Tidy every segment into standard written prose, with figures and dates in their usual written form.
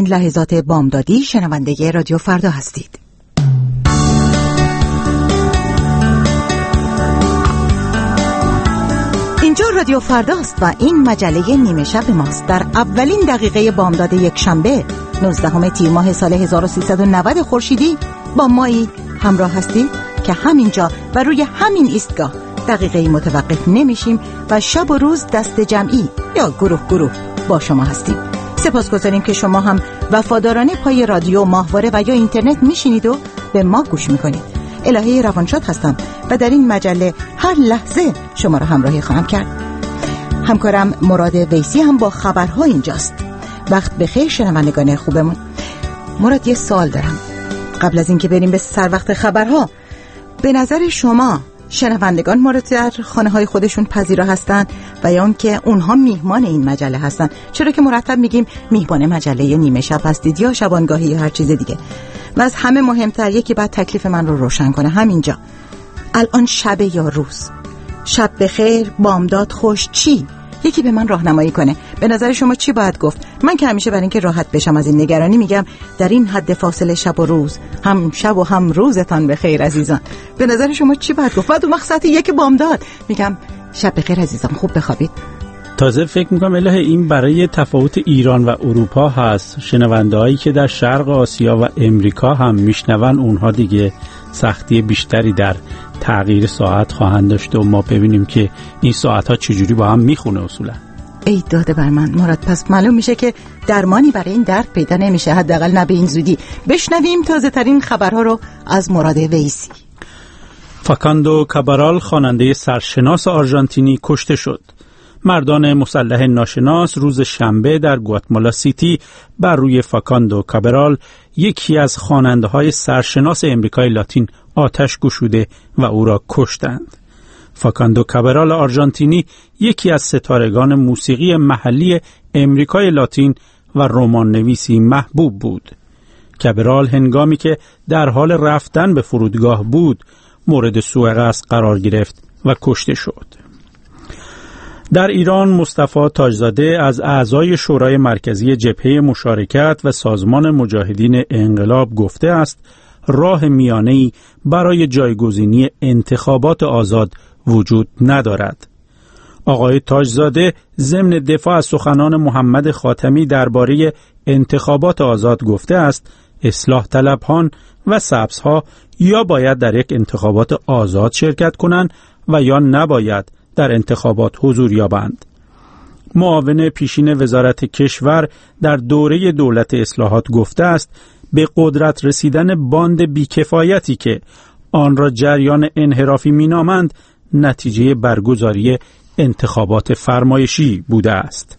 این لحظات بامدادی شنونده رادیو فردا هستید. اینجا رادیو فرداست و این مجله نیمه شب ماست. در اولین دقیقه بامداد یک شنبه 19 تیر ماه سال 1390 خورشیدی با مایی همراه هستید که همینجا و روی همین ایستگاه دقیقه متوقف نمیشیم و شب و روز دست جمعی یا گروه با شما هستیم. سپاسگزاریم که شما هم وفادارانه پای رادیو، ماهواره و یا اینترنت میشینید و به ما گوش میکنید. الهه روانشاد هستم و در این مجله هر لحظه شما را همراهی خواهم کرد. همکارم مراد ویسی هم با خبرها اینجاست. وقت بخیر شنوندگان خوبمون. مراد، یه سوال دارم قبل از اینکه بریم به سر وقت خبرها. به نظر شما شنوندگان ما رو در خانه های خودشون پذیرا هستن و یا اون که اونها میهمان این مجله هستن؟ چرا که مرتب میگیم میهمان مجله نیمه شب هستید یا شبانگاهی یا هر چیز دیگه. و از همه مهمتر یکی بعد تکلیف من رو روشن کنه همینجا. الان شب یا روز؟ شب بخیر، بامداد، خوش، چی؟ یکی به من راهنمایی کنه. به نظر شما چی باید گفت؟ من که همیشه برای اینکه راحت بشم از این نگرانی میگم در این حد فاصله شب و روز، هم شب و هم روزتان بخیر عزیزان. به نظر شما چی باید گفت؟ بعد اون وقت ساعت 1 بامداد میگم شب بخیر عزیزان، خوب بخوابید. تازه فکر میکنم الهه این برای تفاوت ایران و اروپا هست. شنونده‌هایی که در شرق آسیا و امریکا هم میشنون اونها دیگه سختی بیشتری در تغییر ساعت خواهند داشت و ما ببینیم که این ساعت‌ها چجوری با هم میخونه اصولا. ای داده بر من مراد، پس معلوم میشه که درمانی برای این درد پیدا نمیشه، حداقل نه به این زودی. بشنویم تازه ترین خبرها رو از مراد ویسی. فاکاندو کابرال خواننده سرشناس آرژانتینی کشته شد. مردان مسلح ناشناس روز شنبه در گواتمالا سیتی بر روی فاکاندو کابرال، یکی از خواننده‌های سرشناس امریکای لاتین، آتش گشوده و او را کشتند. فاکاندو کابرال آرژانتینی یکی از ستارگان موسیقی محلی امریکای لاتین و رمان نویسی محبوب بود. کابرال هنگامی که در حال رفتن به فرودگاه بود مورد سوء قصد قرار گرفت و کشته شد. در ایران مصطفی تاجزاده از اعضای شورای مرکزی جبهه مشارکت و سازمان مجاهدین انقلاب گفته است راه میانه‌ای برای جایگزینی انتخابات آزاد وجود ندارد. آقای تاجزاده ضمن دفاع از سخنان محمد خاتمی درباره انتخابات آزاد گفته است اصلاح طلبان و سبزها یا باید در یک انتخابات آزاد شرکت کنند و یا نباید در انتخابات حضور یابند. معاون پیشین وزارت کشور در دوره دولت اصلاحات گفته است به قدرت رسیدن باند بیکفایتی که آن را جریان انحرافی مینامند نتیجه برگزاری انتخابات فرمایشی بوده است.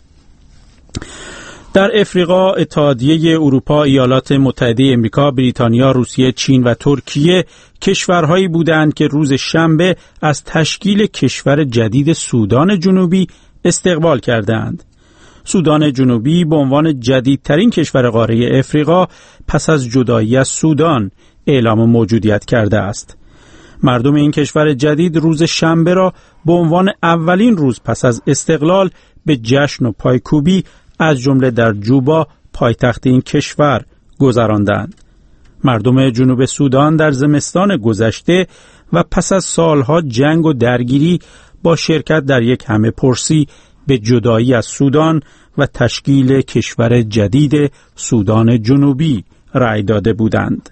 در افریقا اتحادیه اروپا، ایالات متحده امریکا، بریتانیا، روسیه، چین و ترکیه کشورهایی بودند که روز شنبه از تشکیل کشور جدید سودان جنوبی استقبال کردند. سودان جنوبی به عنوان جدیدترین کشور قاره افریقا پس از جدایی از سودان اعلام موجودیت کرده است. مردم این کشور جدید روز شنبه را به عنوان اولین روز پس از استقلال به جشن و پایکوبی از جمله در جوبا پایتخت این کشور گذراندند. مردم جنوب سودان در زمستان گذشته و پس از سالها جنگ و درگیری با شرکت در یک همه پرسی به جدایی از سودان و تشکیل کشور جدید سودان جنوبی رأی داده بودند.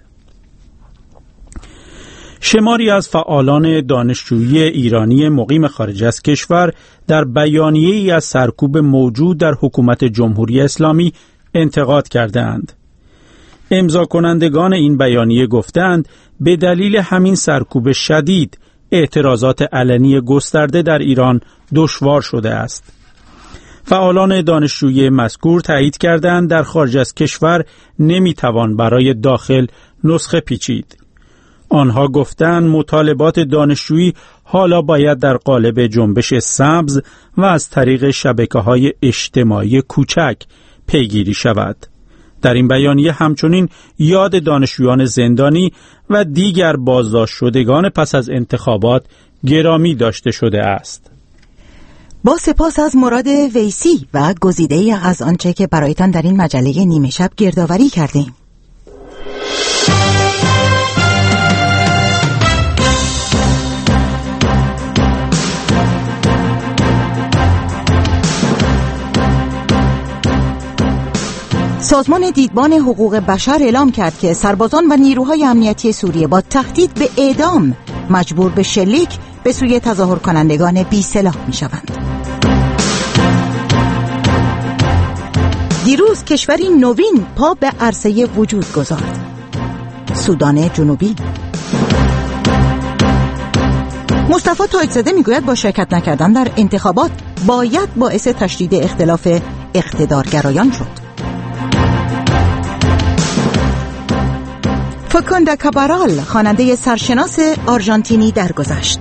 شماری از فعالان دانشجویی ایرانی مقیم خارج از کشور در بیانیه‌ای از سرکوب موجود در حکومت جمهوری اسلامی انتقاد کردند. امضا کنندگان این بیانیه گفتند به دلیل همین سرکوب شدید اعتراضات علنی گسترده در ایران دشوار شده است. فعالان دانشجویی مذکور تایید کردند در خارج از کشور نمیتوان برای داخل نسخه پیچید. آنها گفتند مطالبات دانشجویی حالا باید در قالب جنبش سبز و از طریق شبکه‌های اجتماعی کوچک پیگیری شود. در این بیانیه همچنین یاد دانشجویان زندانی و دیگر بازداشت شدگان پس از انتخابات گرامی داشته شده است. با سپاس از مراد ویسی و گزیده‌ای از آنچه که برایتان در این مجله نیمه شب گردآوری کردیم. سازمان دیدبان حقوق بشر اعلام کرد که سربازان و نیروهای امنیتی سوریه با تهدید به اعدام مجبور به شلیک به سوی تظاهر کنندگان بی سلاح می شوند. دیروز کشوری نوین پا به عرصه وجود گذارد. سودان جنوبی. مصطفی تاج‌زاده میگوید با شرکت نکردن در انتخابات باید باعث تشدید اختلاف اقتدارگرایان شد. فاکوندو کابرال خواننده سرشناس آرژانتینی درگذشت.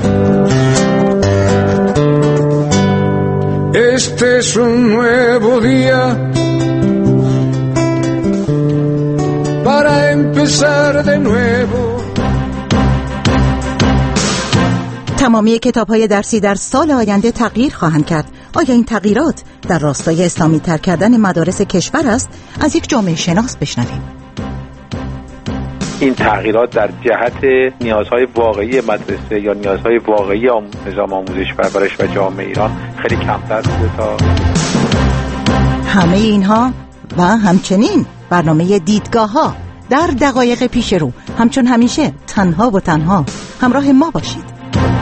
Este es un nuevo día para empezar de nuevo. تمامی کتاب‌های درسی در سال آینده تغییر خواهند کرد. آیا این تغییرات در راستای اسلامی تر کردن مدارس کشور است؟ از یک جامعه شناس بشنویم. این تغییرات در جهت نیازهای واقعی مدرسه یا نیازهای واقعی نظام آموزش پرورش و جامعه ایران خیلی کمتر بوده تا همه اینها و همچنین برنامه دیدگاه‌ها در دقایق پیش رو همچون همیشه تنها و تنها همراه ما باشید.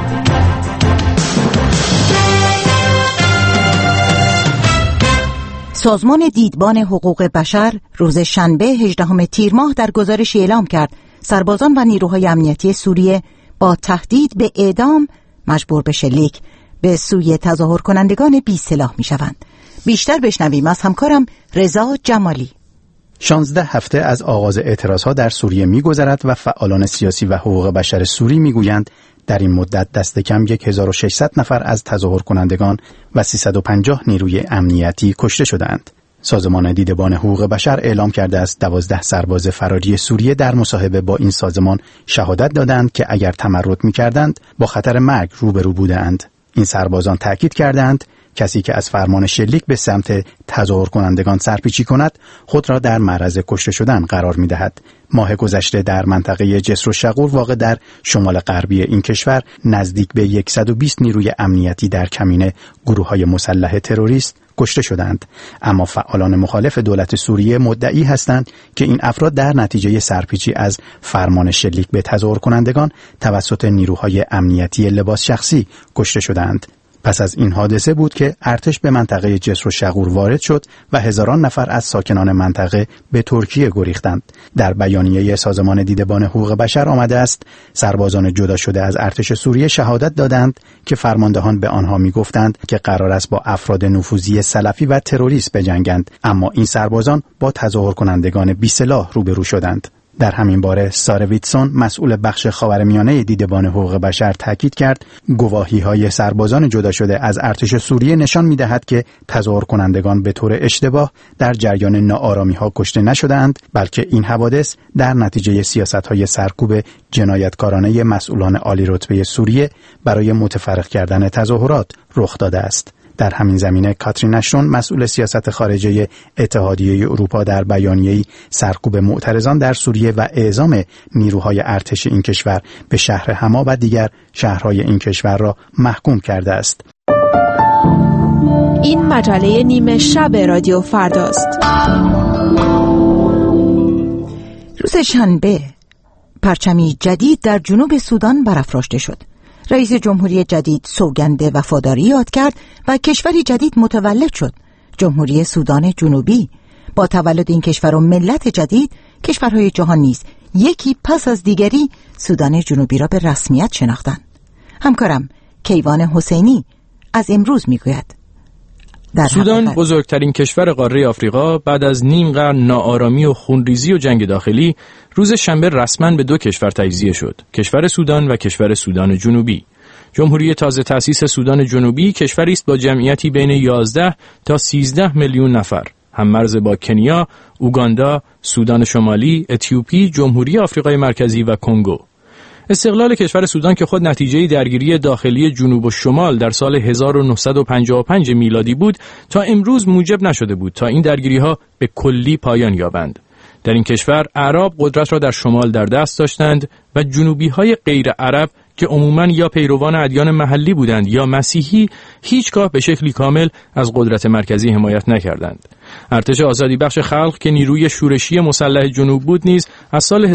سازمان دیدبان حقوق بشر روز شنبه 18 تیر ماه در گزارشی اعلام کرد سربازان و نیروهای امنیتی سوریه با تهدید به اعدام مجبور به شلیک به سوی تظاهر کنندگان بی سلاح می شوند. بیشتر بشنویم از همکارم رضا جمالی. 16 هفته از آغاز اعتراضها در سوریه می‌گذرد و فعالان سیاسی و حقوق بشر سوری می‌گویند در این مدت دست کم 1600 نفر از تظاهر کنندگان و 350 نیروی امنیتی کشته شدند. سازمان دیدبان حقوق بشر اعلام کرده است 12 سرباز فراری سوریه در مصاحبه با این سازمان شهادت دادند که اگر تمرد می‌کردند با خطر مرگ روبرو بودند. این سربازان تاکید کردند کسی که از فرمان شلیک به سمت تظاهر کنندگان سرپیچی کند خود را در معرض کشته شدن قرار می‌دهد. ماه گذشته در منطقه جسر و شغور واقع در شمال غربی این کشور نزدیک به 120 نیروی امنیتی در کمین گروه‌های مسلح تروریست کشته شدند، اما فعالان مخالف دولت سوریه مدعی هستند که این افراد در نتیجه سرپیچی از فرمان شلیک به تظاهر کنندگان توسط نیروهای امنیتی لباس شخصی کشته شدند. پس از این حادثه بود که ارتش به منطقه جسر و شغور وارد شد و هزاران نفر از ساکنان منطقه به ترکیه گریختند. در بیانیه سازمان دیدبان حقوق بشر آمده است سربازان جدا شده از ارتش سوریه شهادت دادند که فرماندهان به آنها میگفتند که قرار است با افراد نفوذی سلفی و تروریست بجنگند، اما این سربازان با تظاهر کنندگان بی سلاح روبرو شدند. در همین باره ساره ویتسون مسئول بخش خاورمیانه دیدبان حقوق بشر تاکید کرد گواهی‌های سربازان جدا شده از ارتش سوریه نشان می‌دهد که تظاهر کنندگان به طور اشتباه در جریان ناآرامی‌ها کشته نشدند، بلکه این حوادث در نتیجه سیاست‌های سرکوب جنایتکارانه مسئولان عالی رتبه سوریه برای متفرق کردن تظاهرات رخ داده است. در همین زمینه کاترین اشتون مسئول سیاست خارجه اتحادیه اروپا در بیانیه‌ای سرکوب معترضان در سوریه و اعزام نیروهای ارتش این کشور به شهر حما و دیگر شهرهای این کشور را محکوم کرده است. این مجله نیمه شب رادیو فرداست. روز شنبه پرچمی جدید در جنوب سودان برافراشته شد. رئیس جمهوری جدید سوگند وفاداری یاد کرد و کشوری جدید متولد شد، جمهوری سودان جنوبی. با تولد این کشور و ملت جدید، کشورهای جهان نیز یکی پس از دیگری سودان جنوبی را به رسمیت شناختند. همکارم کیوان حسینی از امروز میگوید. سودان بزرگترین کشور قاره آفریقا بعد از نیم قرن ناآرامی و خونریزی و جنگ داخلی روز شنبه رسما به دو کشور تجزیه شد، کشور سودان و کشور سودان جنوبی. جمهوری تازه تأسیس سودان جنوبی کشوری است با جمعیتی بین 11 تا 13 میلیون نفر، هم مرز با کنیا، اوگاندا، سودان شمالی، اتیوپی، جمهوری آفریقای مرکزی و کنگو. استقلال کشور سودان که خود نتیجه درگیری داخلی جنوب و شمال در سال 1955 میلادی بود، تا امروز موجب نشده بود تا این درگیری‌ها به کلی پایان یابند. در این کشور اعراب قدرت را در شمال در دست داشتند و جنوبی‌های غیر عرب که عموماً یا پیروان ادیان محلی بودند یا مسیحی هیچگاه به شکلی کامل از قدرت مرکزی حمایت نکردند. ارتش آزادی بخش خلق که نیروی شورشی مسلح جنوب بود نیز از سال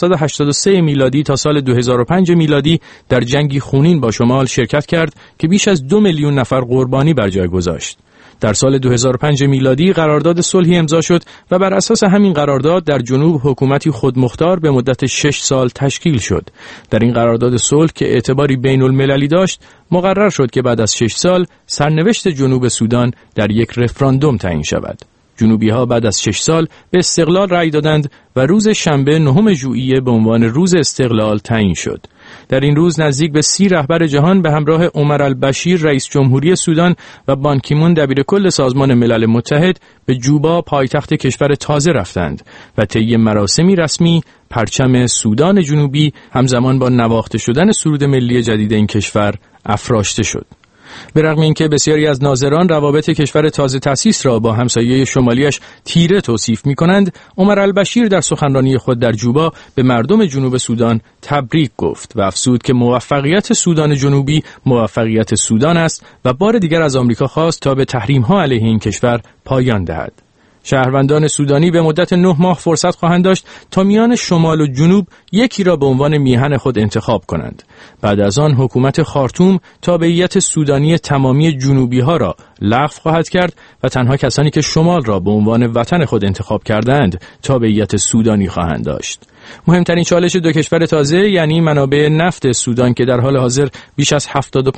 1983 میلادی تا سال 2005 میلادی در جنگی خونین با شمال شرکت کرد که بیش از 2 میلیون نفر قربانی بر جای گذاشت. در سال 2005 میلادی قرارداد صلحی امضا شد و بر اساس همین قرارداد در جنوب حکومتی خودمختار به مدت 6 سال تشکیل شد. در این قرارداد صلح که اعتباری بین المللی داشت، مقرر شد که بعد از 6 سال سرنوشت جنوب سودان در یک رفراندوم تعیین شود. جنوبی‌ها بعد از 6 سال به استقلال رأی دادند و روز شنبه 9 ژوئیه به عنوان روز استقلال تعیین شد. در این روز نزدیک به 30 رهبر جهان به همراه عمر البشیر رئیس جمهوری سودان و بان کی مون دبیرکل سازمان ملل متحد به جوبا پایتخت کشور تازه رفتند و طی مراسمی رسمی پرچم سودان جنوبی همزمان با نواخته شدن سرود ملی جدید این کشور افراشته شد. به رغم اینکه بسیاری از ناظران روابط کشور تازه تأسیس را با همسایه شمالیش تیره توصیف می‌کنند، عمر البشیر در سخنرانی خود در جوبا به مردم جنوب سودان تبریک گفت و افزود که موفقیت سودان جنوبی موفقیت سودان است و بار دیگر از آمریکا خواست تا به تحریم‌ها علیه این کشور پایان دهد. شهروندان سودانی به مدت 9 ماه فرصت خواهند داشت تا میان شمال و جنوب یکی را به عنوان میهن خود انتخاب کنند. بعد از آن حکومت خارتوم تابعیت سودانی تمامی جنوبی ها را لغو خواهد کرد و تنها کسانی که شمال را به عنوان وطن خود انتخاب کردند تابعیت سودانی خواهند داشت. مهمترین چالش دو کشور تازه یعنی منابع نفت سودان که در حال حاضر بیش از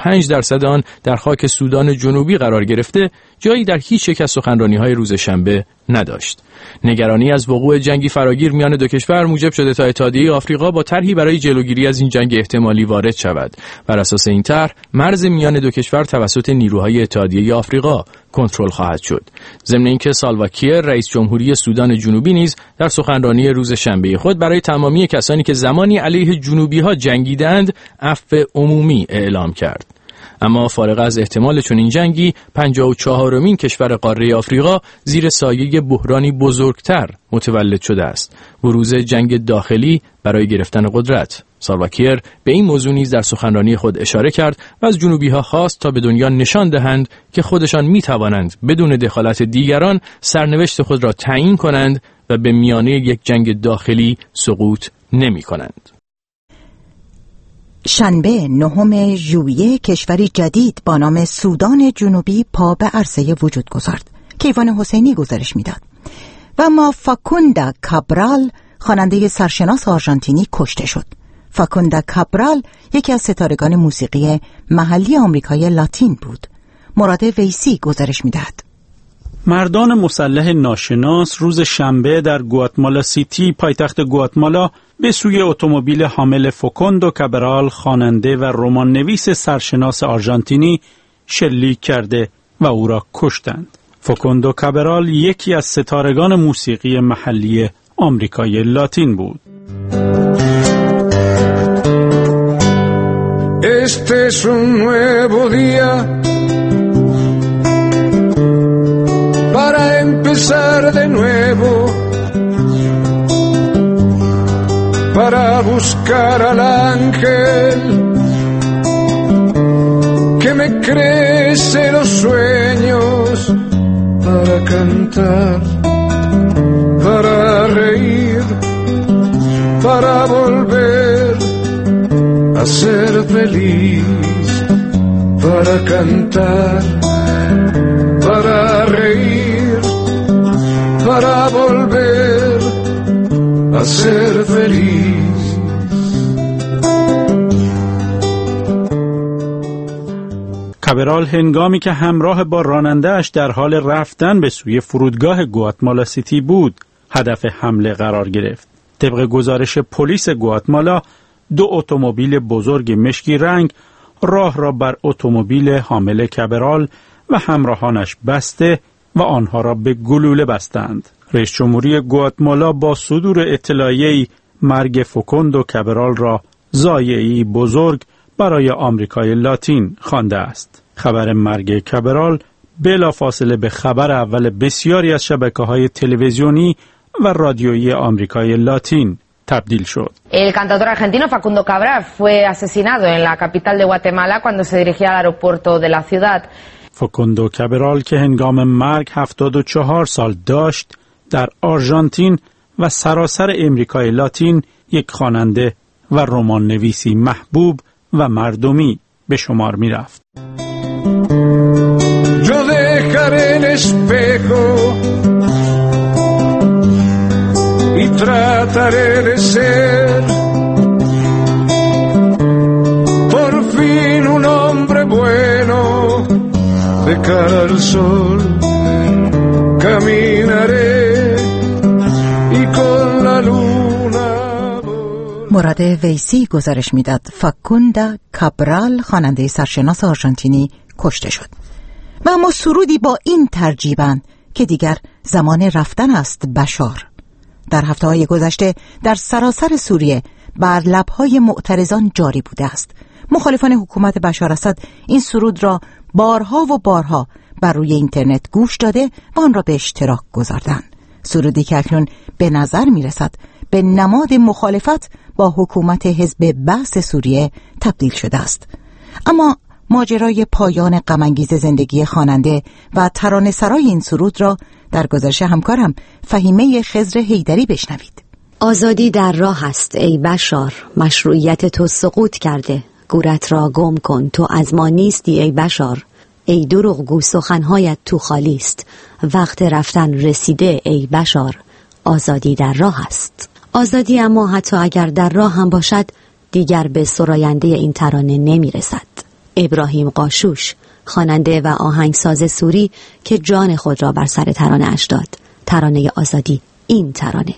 75% آن در خاک سودان جنوبی قرار گرفته، جایی در هیچ یک از سخنرانی‌های روز شنبه نداشت. نگرانی از وقوع جنگی فراگیر میان دو کشور موجب شده تا اتحادیه آفریقا با طرحی برای جلوگیری از این جنگ احتمالی وارد شود. بر اساس این طرح مرز میان دو کشور توسط نیروهای اتحادیه آفریقا کنترل خواهد شد. ضمن اینکه سالوا کیر رئیس جمهوری سودان جنوبی نیز در سخنرانی روز شنبه خود برای تمامی کسانی که زمانی علیه جنوبی‌ها جنگیدند عفو عمومی اعلام کرد. اما فارغ از احتمال چنین جنگی، 54مین کشور قاره آفریقا زیر سایه بحرانی بزرگتر متولد شده است: بروز جنگ داخلی برای گرفتن قدرت. سالوا کیر به این موضوع نیز در سخنرانی خود اشاره کرد و از جنوبی‌ها خواست تا به دنیا نشان دهند که خودشان می‌توانند بدون دخالت دیگران سرنوشت خود را تعیین کنند و به میانه یک جنگ داخلی سقوط نمی‌کنند. شنبه 9 ژوئیه کشوری جدید با نام سودان جنوبی پا به عرصه وجود گذارد. کیوان حسینی گزارش میداد. و اما فاکوندا کابرال خواننده سرشناس آرژانتینی کشته شد. فاکوندا کابرال یکی از ستارگان موسیقی محلی آمریکای لاتین بود. مراد ویسی گزارش میدهد. مردان مسلح ناشناس روز شنبه در گواتمالا سیتی پایتخت گواتمالا به سوی اتومبیل حامل فاکوندو کابرال خواننده و رمان نویس سرشناس آرژانتینی شلیک کرده و او را کشتند. فاکوندو کابرال یکی از ستارگان موسیقی محلی آمریکای لاتین بود. Este es un nuevo día para empezar de nuevo, para buscar al ángel que me crece los sueños, para cantar, para reír, para volver a ser feliz, para cantar, para reír, para volver a ser feliz. کابرال هنگامی که همراه با راننده‌اش در حال رفتن به سوی فرودگاه گواتمالا سیتی بود، هدف حمله قرار گرفت. طبق گزارش پلیس گواتمالا، 2 اتومبیل بزرگ مشکی رنگ راه را بر اتومبیل حامل کابرال و همراهانش بسته و آنها را به گلوله بستند. رئیس جمهوری گواتمالا با صدور اطلاعیه‌ای مرگ فاکوندو کابرال را ضایعه‌ای بزرگ برای آمریکای لاتین خوانده است. خبر مرگ کابرال بلافاصله به خبر اول بسیاری از شبکه‌های تلویزیونی و رادیویی آمریکای لاتین تبدیل شد. El cantautor argentino Facundo Cabral fue asesinado en la capital de Guatemala cuando se dirigía al aeropuerto de la ciudad. فاکوندو کابرال که هنگام مرگ 74 سال داشت، در آرژانتین و سراسر امریکای لاتین یک خواننده و رمان نویسی محبوب و مردمی به شمار می رفت. Yo dejaré el espejo y trataré de ser por fin un hombre bueno de cara al sol caminaré y con la luna. مراد ویسی گزارش میداد فاکوندو کابرال خواننده سرشناس آرژانتینی کشته شد. و اما سرودی با این ترجیباً که دیگر زمان رفتن است بشار. در هفته‌های گذشته در سراسر سوریه بر لب‌های معترضان جاری بوده است. مخالفان حکومت بشار اسد این سرود را بارها و بارها بر روی اینترنت گوش داده و آن را به اشتراک گذاردند. سرودی که اکنون به نظر می‌رسد به نماد مخالفت با حکومت حزب بعث سوریه تبدیل شده است. اما ماجرای پایان غم‌انگیز زندگی خواننده و ترانه‌سرای این سرود را در گزارش همکارم فهیمه خضر حیدری بشنوید. آزادی در راه است ای بشار، مشروعیت تو سقوط کرده، گورت را گم کن تو از ما نیستی ای بشار، ای دروغگو سخنهایت تو خالی است، وقت رفتن رسیده ای بشار، آزادی در راه است. آزادی اما حتی اگر در راه هم باشد دیگر به سراینده این ترانه نمی رسد. ابراهیم قاشوش، خواننده و آهنگساز سوری که جان خود را بر سر ترانه اش داد. ترانه آزادی، این ترانه.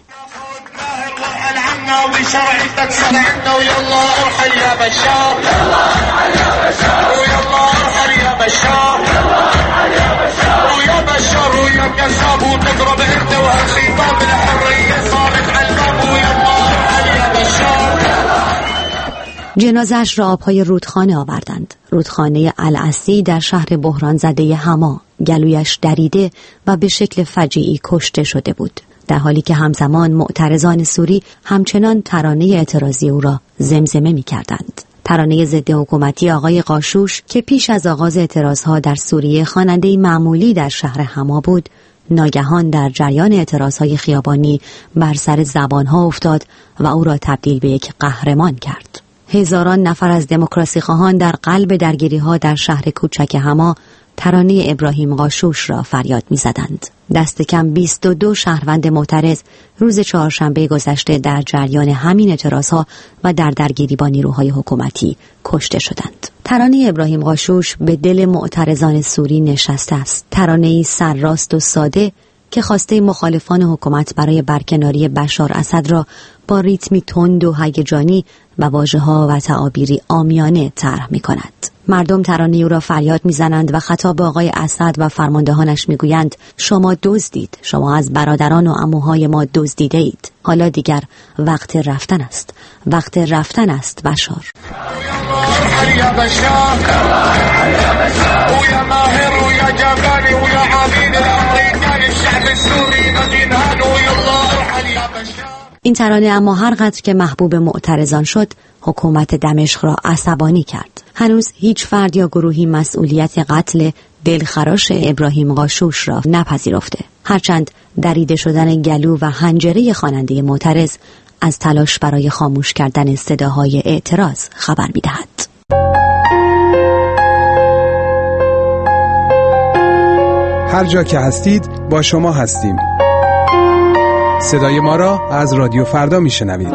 جنازه‌اش را آبهای رودخانه آوردند. رودخانه الاصلی در شهر بحران زده حما. گلویش دریده و به شکل فجیعی کشته شده بود، در حالی که همزمان معترضان سوری همچنان ترانه اعتراضی او را زمزمه می کردند. ترانه ضد حکومتی آقای قاشوش که پیش از آغاز اعتراضها در سوریه خواننده معمولی در شهر حما بود، ناگهان در جریان اعتراضهای خیابانی بر سر زبانها افتاد و او را تبدیل به یک قهرمان کرد. هزاران نفر از دموکراسی خواهان در قلب درگیری‌ها در شهر کوچک حما ترانه ابراهیم قاشوش را فریاد می‌زدند. دست کم 22 شهروند معترض روز چهارشنبه گذشته در جریان همین اعتراضها و در درگیری با نیروهای حکومتی کشته شدند. ترانه ابراهیم قاشوش به دل معترضان سوری نشسته است. ترانه‌ای سرراست و ساده که خواسته مخالفان حکومت برای برکناری بشار اسد را با ریتمی تند و هیجانی و واژه‌ها و تعابیری عامیانه طرح می‌کند. مردم ترانه او را فریاد می‌زنند و خطاب به آقای اسد و فرماندهانش می‌گویند شما دزدید، شما از برادران و عموهای ما دزدیده اید. حالا دیگر وقت رفتن است، وقت رفتن است بشار. این ترانه اما هر قدر که محبوب معترضان شد، حکومت دمشق را عصبانی کرد. هنوز هیچ فرد یا گروهی مسئولیت قتل دلخراش ابراهیم قاشوش را نپذیرفته، هرچند دریده شدن گلو و حنجره خواننده معترض از تلاش برای خاموش کردن صداهای اعتراض خبر می‌دهد. هر جا که هستید با شما هستیم. صدای ما را از رادیو فردا میشنوید.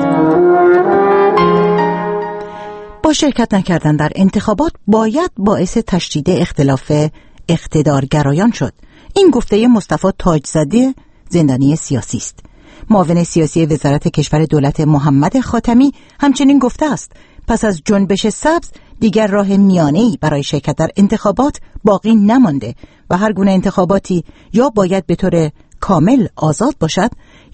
با شرکت نکردن در انتخابات باید باعث تشدید اختلاف اقتدارگرایان شد. این گفته مصطفی تاجزاده، زندانی سیاسی است. معاون سیاسی وزارت کشور دولت محمد خاتمی همچنین گفته است پس از جنبش سبز دیگر راه میانه‌ای برای شرکت در انتخابات باقی نمانده و هر گونه انتخاباتی یا باید به طور کامل آزاد باشد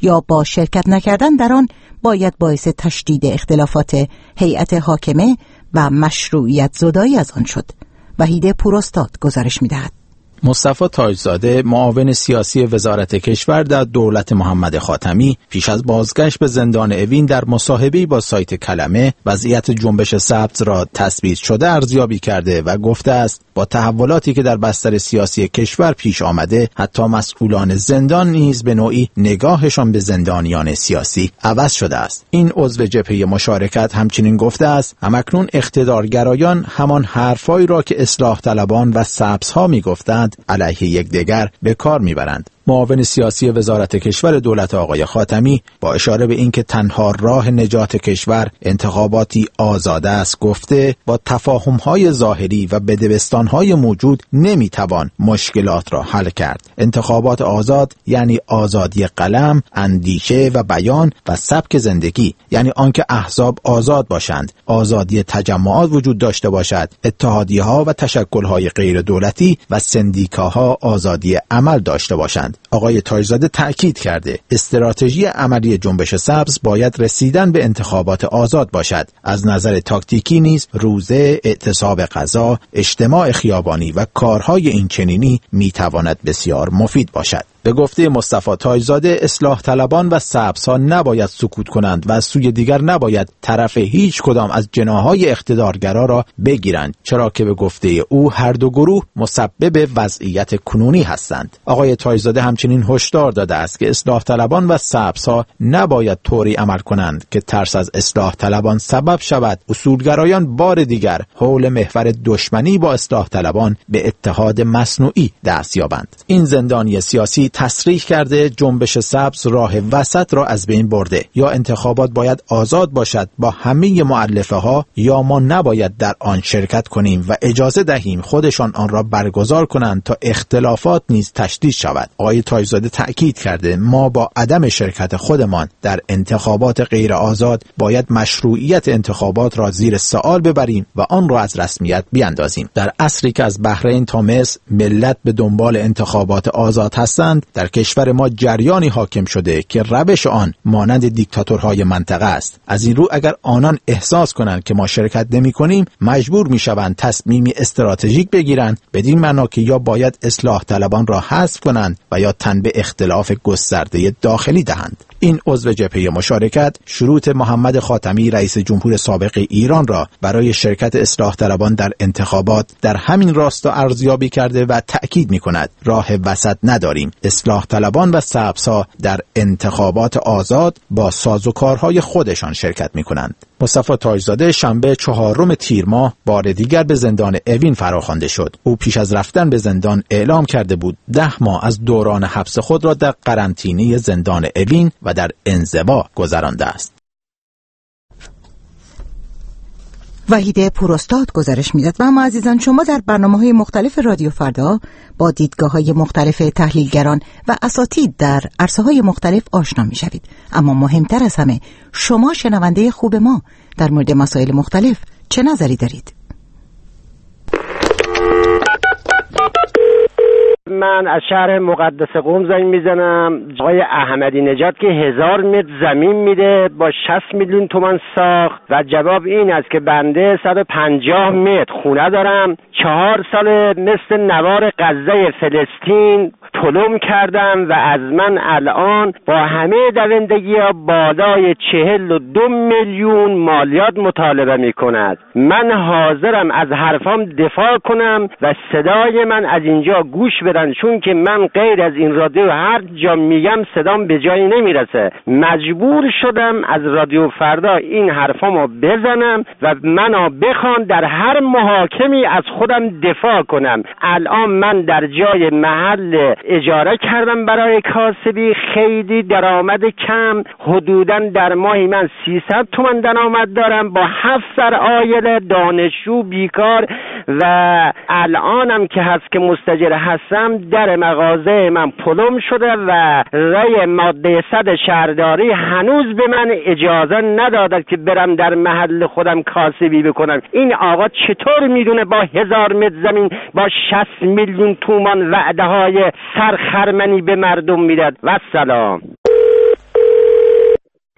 یا با شرکت نکردن در آن باید باعث تشدید اختلافات هیئت حاکمه و مشروعیت زدایی از آن شد. وحید پوراستاد گزارش می‌دهد. مصطفی تاجزاده، معاون سیاسی وزارت کشور در دولت محمد خاتمی، پیش از بازگشت به زندان اوین در مصاحبه‌ای با سایت کلمه وضعیت جنبش سبز را تثبیت شده ارزیابی کرده و گفته است با تحولاتی که در بستر سیاسی کشور پیش آمده، حتی مسئولان زندان نیز به نوعی نگاهشان به زندانیان سیاسی عوض شده است. این عضو جبهه مشارکت همچنین گفته است همکنون اقتدارگرایان همان حرفایی را که اصلاح طلبان و سبزها می‌گفتند علیه یکدیگر به کار میبرند. معاون سیاسی وزارت کشور دولت آقای خاتمی با اشاره به اینکه تنها راه نجات کشور انتخاباتی آزاد است گفته با تفاهم‌های ظاهری و بدبستان‌های موجود نمیتوان مشکلات را حل کرد. انتخابات آزاد یعنی آزادی قلم، اندیشه و بیان و سبک زندگی، یعنی آنکه احزاب آزاد باشند، آزادی تجمعات وجود داشته باشد، اتحادیه‌ها و تشکل‌های غیر دولتی و سندیکاها آزادی عمل داشته باشند. آقای تاجزاده تأکید کرده استراتژی عملی جنبش سبز باید رسیدن به انتخابات آزاد باشد. از نظر تاکتیکی نیز روزه، اعتصاب غذا، اجتماع خیابانی و کارهای اینچنینی میتواند بسیار مفید باشد. به گفته مصطفی تاجزاده، اصلاح طلبان و سبزها نباید سکوت کنند و از سوی دیگر نباید طرف هیچ کدام از جناح‌های اقتدارگرا را بگیرند، چرا که به گفته او هر دو گروه مسبب وضعیت کنونی هستند. آقای تاجزاده همچنین هشدار داده است که اصلاح طلبان و سبزها نباید طوری عمل کنند که ترس از اصلاح طلبان سبب شود اصولگرایان بار دیگر حول محور دشمنی با اصلاح طلبان به اتحاد مصنوعی دست یابند. این زندانی سیاسی تصریح کرده جنبش سبز راه وسط را از بین برده، یا انتخابات باید آزاد باشد با همه مؤلفه ها، یا ما نباید در آن شرکت کنیم و اجازه دهیم خودشان آن را برگزار کنند تا اختلافات نیز تشدید شود. آقای تاجزاده تأکید کرده ما با عدم شرکت خودمان در انتخابات غیر آزاد باید مشروعیت انتخابات را زیر سوال ببریم و آن را از رسمیت بیاندازیم. در عصری که از بحرین تا مصر ملت به دنبال انتخابات آزاد هستند، در کشور ما جریانی حاکم شده که روش آن مانند دیکتاتورهای منطقه است. از این رو اگر آنان احساس کنند که ما شرکت نمی‌کنیم، مجبور می‌شوند تصمیمی استراتژیک بگیرند، بدین معنا که یا باید اصلاح طلبان را حذف کنند و یا تن به اختلاف گسترده داخلی دهند. این عضو جبهه مشارکت شروط محمد خاتمی رئیس جمهور سابق ایران را برای شرکت اصلاح طلبان در انتخابات در همین راستا ارزیابی کرده و تأکید می‌کند راه وسط نداریم. اصلاح طلبان و سبزها در انتخابات آزاد با سازوکارهای خودشان شرکت می‌کنند. مصطفی تاجزاده شنبه 4 تیر ماه بار دیگر به زندان اوین فراخوانده شد. او پیش از رفتن به زندان اعلام کرده بود 10 ماه از دوران حبس خود را در قرنطینه زندان اوین و در انزوا گذرانده است. وحید پوراستاد گزارش میداد. و اما عزیزان، شما در برنامه‌های مختلف رادیو فردا با دیدگاه‌های مختلف تحلیلگران و اساتید در عرصه‌های مختلف آشنا می‌شوید. اما مهمتر از همه، شما شنونده خوب ما در مورد مسائل مختلف چه نظری دارید؟ من از شهر مقدس قم زنگ میزنم. آقای احمدی نژاد که 1000 متر زمین میده با 60 میلیون تومان ساخت و جواب این است که بنده 150 متر خونه دارم، 4 سال مثل نوار غزه فلسطین طلوع کردم و از من الان با همه دوندگی ها بالای 42 میلیون مالیات مطالبه می کند. من حاضرم از حرفام دفاع کنم و صدای من از اینجا گوش بدن، چون که من غیر از این رادیو هر جا میگم صدام به جایی نمیرسه. مجبور شدم از رادیو فردا این حرفامو بزنم و منو بخوان در هر محاکمی از خودم دفاع کنم. الان من در جای محل اجاره کردم برای کاسبی، خیلی درآمد کم، حدوداً در ماهی من 300 تومان درآمد دارم با 7 سر عایله، دانشجو، بیکار و الانم که هست که مستاجر هستم در مغازه من پلم شده و رای ماده 100 شهرداری هنوز به من اجازه نداده که برم در محل خودم کاسبی بکنم. این آقا چطور میدونه با 1000 متر زمین با 60 میلیون تومان وعده های سرخرمنی به مردم میداد؟ و سلام.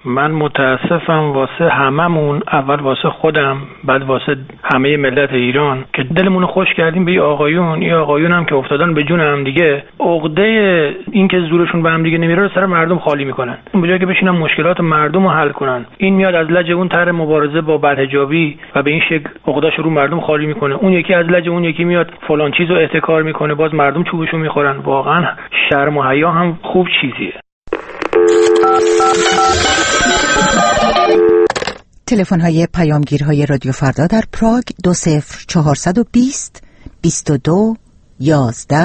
من متاسفم واسه هممون، اول واسه خودم، بعد واسه همه ملت ایران که دلمون خوش کردیم به این آقایون هم که افتادن به جون هم دیگه. عقده این که زورشون به هم دیگه نمیره سر مردم خالی میکنن، به جای که بشینن مشکلات مردم رو حل کنن. این میاد از لج اون طرح مبارزه با بدحجابی و به این شکل عقده‌اش رو مردم خالی میکنه. اون یکی از لج اون یکی میاد فلان چیزو احتکار میکنه، باز مردم چوبشو میخورن. واقعا شرم و حیا هم خوب چیزیه. تلفن های پیامگیرهای رادیو فردا در پراگ 20420 22 11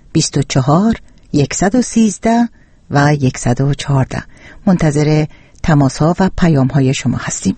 24 113 و 114. منتظر تماس ها و پیام های شما هستیم.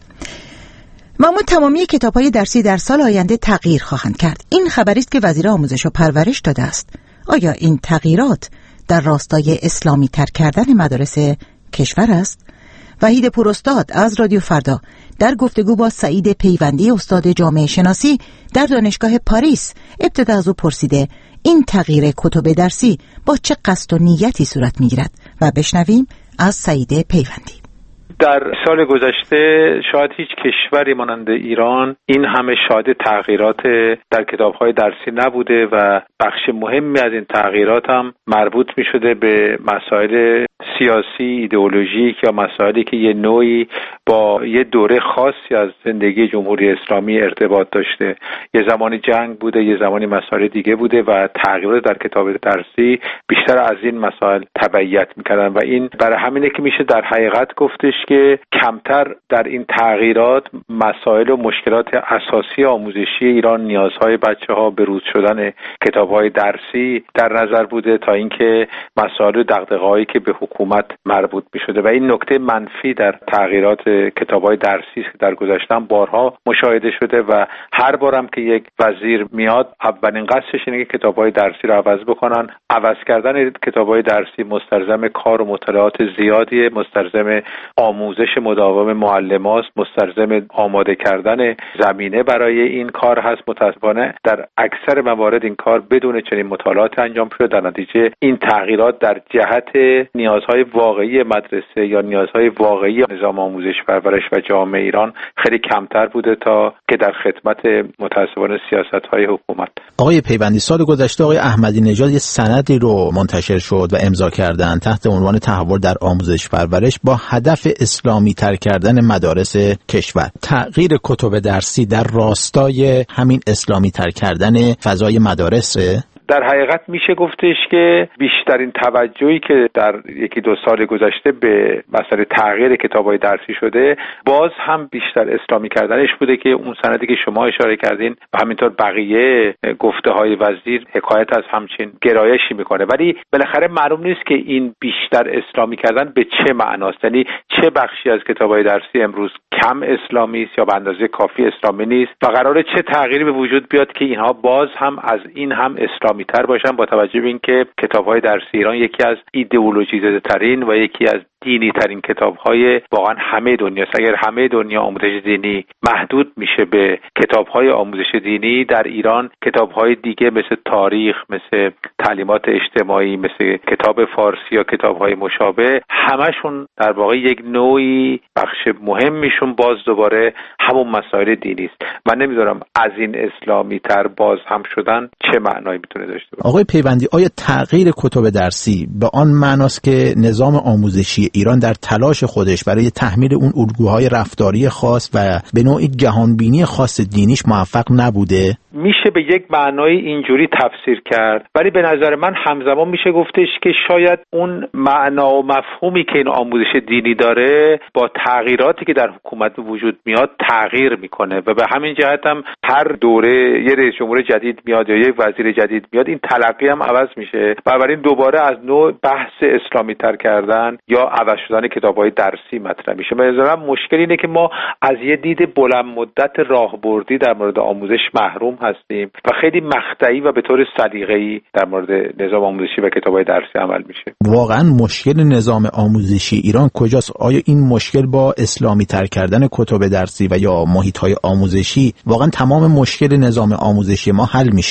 معمول تمامی کتاب های درسی در سال آینده تغییر خواهند کرد. این خبری است که وزیر آموزش و پرورش داده است. آیا این تغییرات در راستای اسلامی تر کردن مدارس کشور است؟ وحید پوراستاد از رادیو فردا در گفتگو با سعید پیوندی استاد جامعه شناسی در دانشگاه پاریس ابتدا از او پرسیده این تغییر کتب درسی با چه قصد و نیتی صورت میگیرد و بشنویم از سعید پیوندی. در سال گذشته شاید هیچ کشوری مانند ایران این همه شاهد تغییرات در کتاب‌های درسی نبوده و بخش مهمی از این تغییرات هم مربوط می شده به مسائل سیاسی، ایدئولوژیک یا مسائلی که یه نوعی با یه دوره خاصی از زندگی جمهوری اسلامی ارتباط داشته. یه زمانی جنگ بوده، یه زمانی مسائل دیگه بوده و تغییرات در کتاب درسی بیشتر از این مسائل تبعیت می‌کردن و این برای همینه که میشه در حقیقت گفتش که کمتر در این تغییرات مسائل و مشکلات اساسی آموزشی ایران، نیازهای بچه‌ها، بروز شدن کتاب‌های درسی در نظر بوده تا اینکه مسائل و دغدغه‌هایی که به حکومت مربوط می‌شده و این نکته منفی در تغییرات کتاب‌های درسی که در گذشته بارها مشاهده شده و هر بارم که یک وزیر میاد اولین قصدش اینه که کتاب‌های درسی رو عوض بکنن. عوض کردن کتاب‌های درسی مستلزم کار و مطالعات زیادیه، مستلزم آموزش مداوم معلماست، مستلزم آماده کردن زمینه برای این کار هست. متأسفانه در اکثر موارد این کار بدون چنین مطالعاتی انجام شده. در نتیجه این تغییرات در جهت نیازهای واقعی مدرسه یا نیازهای واقعی نظام آموزش پرورش و جامعه ایران خیلی کمتر بوده تا که در خدمت متأسفانه سیاست‌های حکومت. آقای پیوندی، سال گذشته آقای احمدی نژاد یه سندی رو منتشر شد و امضا کردن تحت عنوان تحول در آموزش پرورش با هدف اسلامی تر کردن مدارس کشور. تغییر کتب درسی در راستای همین اسلامی تر کردن فضای مدارسه؟ در حقیقت میشه گفتش که بیشترین توجهی که در یکی دو سال گذشته به مسئله تغییر کتاب‌های درسی شده باز هم بیشتر اسلامی کردنش بوده که اون سندی که شما اشاره کردین و همینطور بقیه گفته‌های وزیر حکایت از همچین گرایشی میکنه، ولی بالاخره معلوم نیست که این بیشتر اسلامی کردن به چه معناست. یعنی چه بخشی از کتاب‌های درسی امروز کم اسلامی است یا به اندازه کافی اسلامی نیست و قراره چه تغییری به وجود بیاد که اینها باز هم از این هم اسلامی تر باشن، با توجه به اینکه کتاب‌های درسی ایران یکی از ایدئولوژی زده ترین و یکی از دینی ترین کتاب‌های واقعا همه دنیاست. اگر همه دنیا آموزش دینی محدود میشه به کتاب‌های آموزش دینی، در ایران کتاب‌های دیگه مثل تاریخ، مثل تعلیمات اجتماعی، مثل کتاب فارسی یا کتاب‌های مشابه همشون در واقع یک نوعی بخش مهمیشون باز دوباره همون مسائل دینی است. من نمی‌دونم از این اسلامی تر باز هم شدن چه معنایی میتونه داشته باشه. آقای پیوندی، آیا تغییر کتب درسی به آن معناست که نظام آموزشی ایران در تلاش خودش برای تحمیل اون الگوهای رفتاری خاص و به نوعی جهانبینی خاص دینیش موفق نبوده؟ میشه به یک معنای اینجوری تفسیر کرد، ولی به نظر من همزمان میشه گفتش که شاید اون معنا و مفهومی که این آموزش دینی داره با تغییراتی که در حکومت وجود میاد تغییر میکنه و به همین جهت هم هر دوره یه رئیس جمهور جدید میاد یا یک وزیر جدید میاد این تلقی هم عوض میشه و بنابراین دوباره از نوع بحث اسلامی تر کردن یا عوض شدن کتاب‌های درسی مطرح میشه. به نظر من مشکل اینه که ما از یه دید بلند مدت راهبردی در مورد آموزش محروم هستیم و خیلی مقطعی و به طور سلیقه‌ای در مورد نظام آموزشی و کتاب‌های درسی عمل میشه. واقعا مشکل نظام آموزشی ایران کجاست؟ آیا این مشکل با اسلامی تر کردن کتب درسی و یا محیط‌های آموزشی واقعا تمام مشکل نظام آموزشی ما حل میشه؟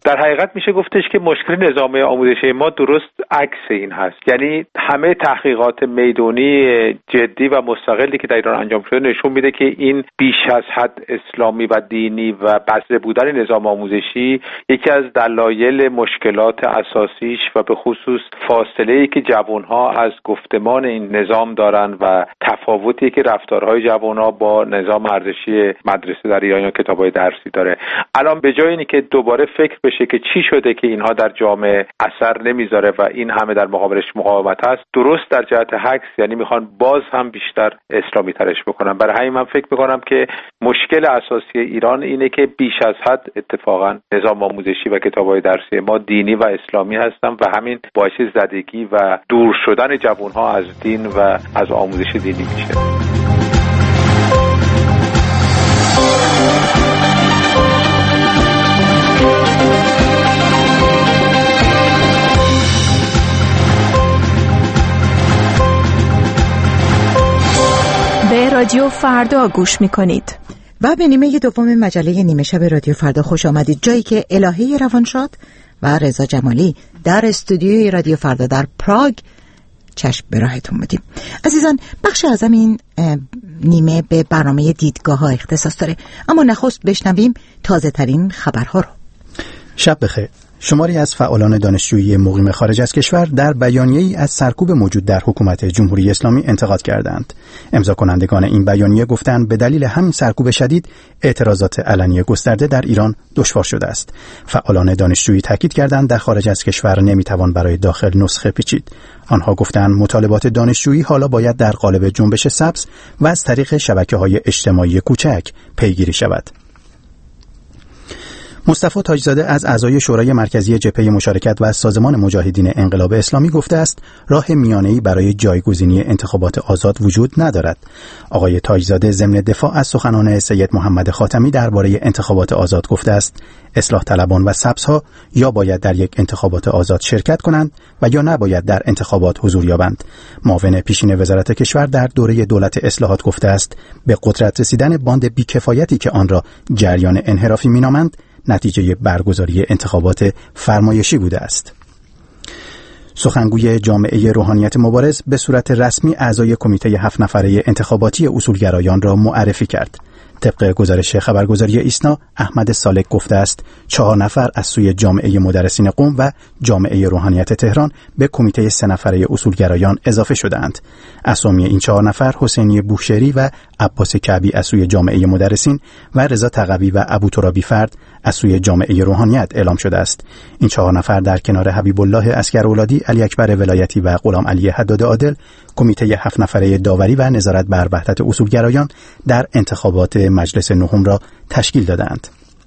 در حقیقت میشه گفتش که مشکل نظام آموزشی ما درست عکس این هست. یعنی همه تحقیقات میدانی جدی و مستقلی که در ایران انجام شده نشون میده که این بیش از حد اسلامی و دینی و بسته بودن نظام آموزشی یکی از دلایل مشکلات اساسیش و به خصوص فاصله‌ای که جوانها از گفتمان این نظام دارن و تفاوتی که رفتارهای جوانها با نظام ارزشی مدرسه در ایران یا کتاب‌های درسی داره. الان به جای اینکه دوباره فکر بشه که چی شده که اینها در جامعه اثر نمیذاره و این همه در مقابلش مقاومت هست، درست در جهت عکس، یعنی میخوان باز هم بیشتر اسلامی ترش بکنن. برای همین من فکر میکنم که مشکل اساسی ایران اینه که بیش از حد اتفاقا نظام آموزشی و کتاب‌های درسی ما دینی و اسلامی هستن و همین باعث زدگی و دور شدن جوانها از دین و از آموزش دینی میشه. به رادیو فردا گوش میکنید و به نیمه دوم مجله نیمه شب رادیو فردا خوش آمدید، جایی که الهه روانشاد و رضا جمالی در استودیوی رادیو فردا در پراگ چشم به راهتون بودیم. عزیزان، بخش اعظم این نیمه به برنامه دیدگاه ها اختصاص داره، اما نخست بشنویم تازه ترین خبرها رو. شب بخیر. شماری از فعالان دانشجویی مقیم خارج از کشور در بیانیه‌ای از سرکوب موجود در حکومت جمهوری اسلامی انتقاد کردند. امضا کنندگان این بیانیه گفتند به دلیل همین سرکوب شدید اعتراضات علنی گسترده در ایران دشوار شده است. فعالان دانشجویی تاکید کردند در خارج از کشور نمیتوان برای داخل نسخه پیچید. آنها گفتند مطالبات دانشجویی حالا باید در قالب جنبش سبز و از طریق شبکه‌های اجتماعی کوچک پیگیری شود. مصطفی تاجزاده از اعضای شورای مرکزی جبهه مشارکت و سازمان مجاهدین انقلاب اسلامی گفته است راه میانه‌ای برای جایگزینی انتخابات آزاد وجود ندارد. آقای تاجزاده ضمن دفاع از سخنان سید محمد خاتمی درباره انتخابات آزاد گفته است اصلاح طلبان و سبزها یا باید در یک انتخابات آزاد شرکت کنند و یا نباید در انتخابات حضور یابند. معاون پیشین وزارت کشور در دوره دولت اصلاحات گفته است به قدرت رسیدن باند بیکفایتی که آن را جریان انحرافی مینامند نتیجه برگزاری انتخابات فرمایشی بوده است. سخنگوی جامعه روحانیت مبارز به صورت رسمی اعضای کمیته 7 نفره انتخاباتی اصولگرایان را معرفی کرد. طبق گزارش خبرگزاری ایسنا، احمد سالک گفته است 4 نفر از سوی جامعه مدرسین قم و جامعه روحانیت تهران به کمیته 3 نفره اصولگرایان اضافه شدند. اسامی این 4 نفر حسینی بوشهری و عباس کعبی از سوی جامعه مدرسین و رضا تقوی و ابو ترابی فرد از سوی جامعه روحانیت اعلام شده است. این 4 نفر در کنار حبیب الله عسکرولادی، علی اکبر ولایتی و غلام علی حداد عادل کمیته 7 نفره داوری و نظارت بر وحدت اصولگرایان در انتخابات مجلس نهم را تشکیل دادند.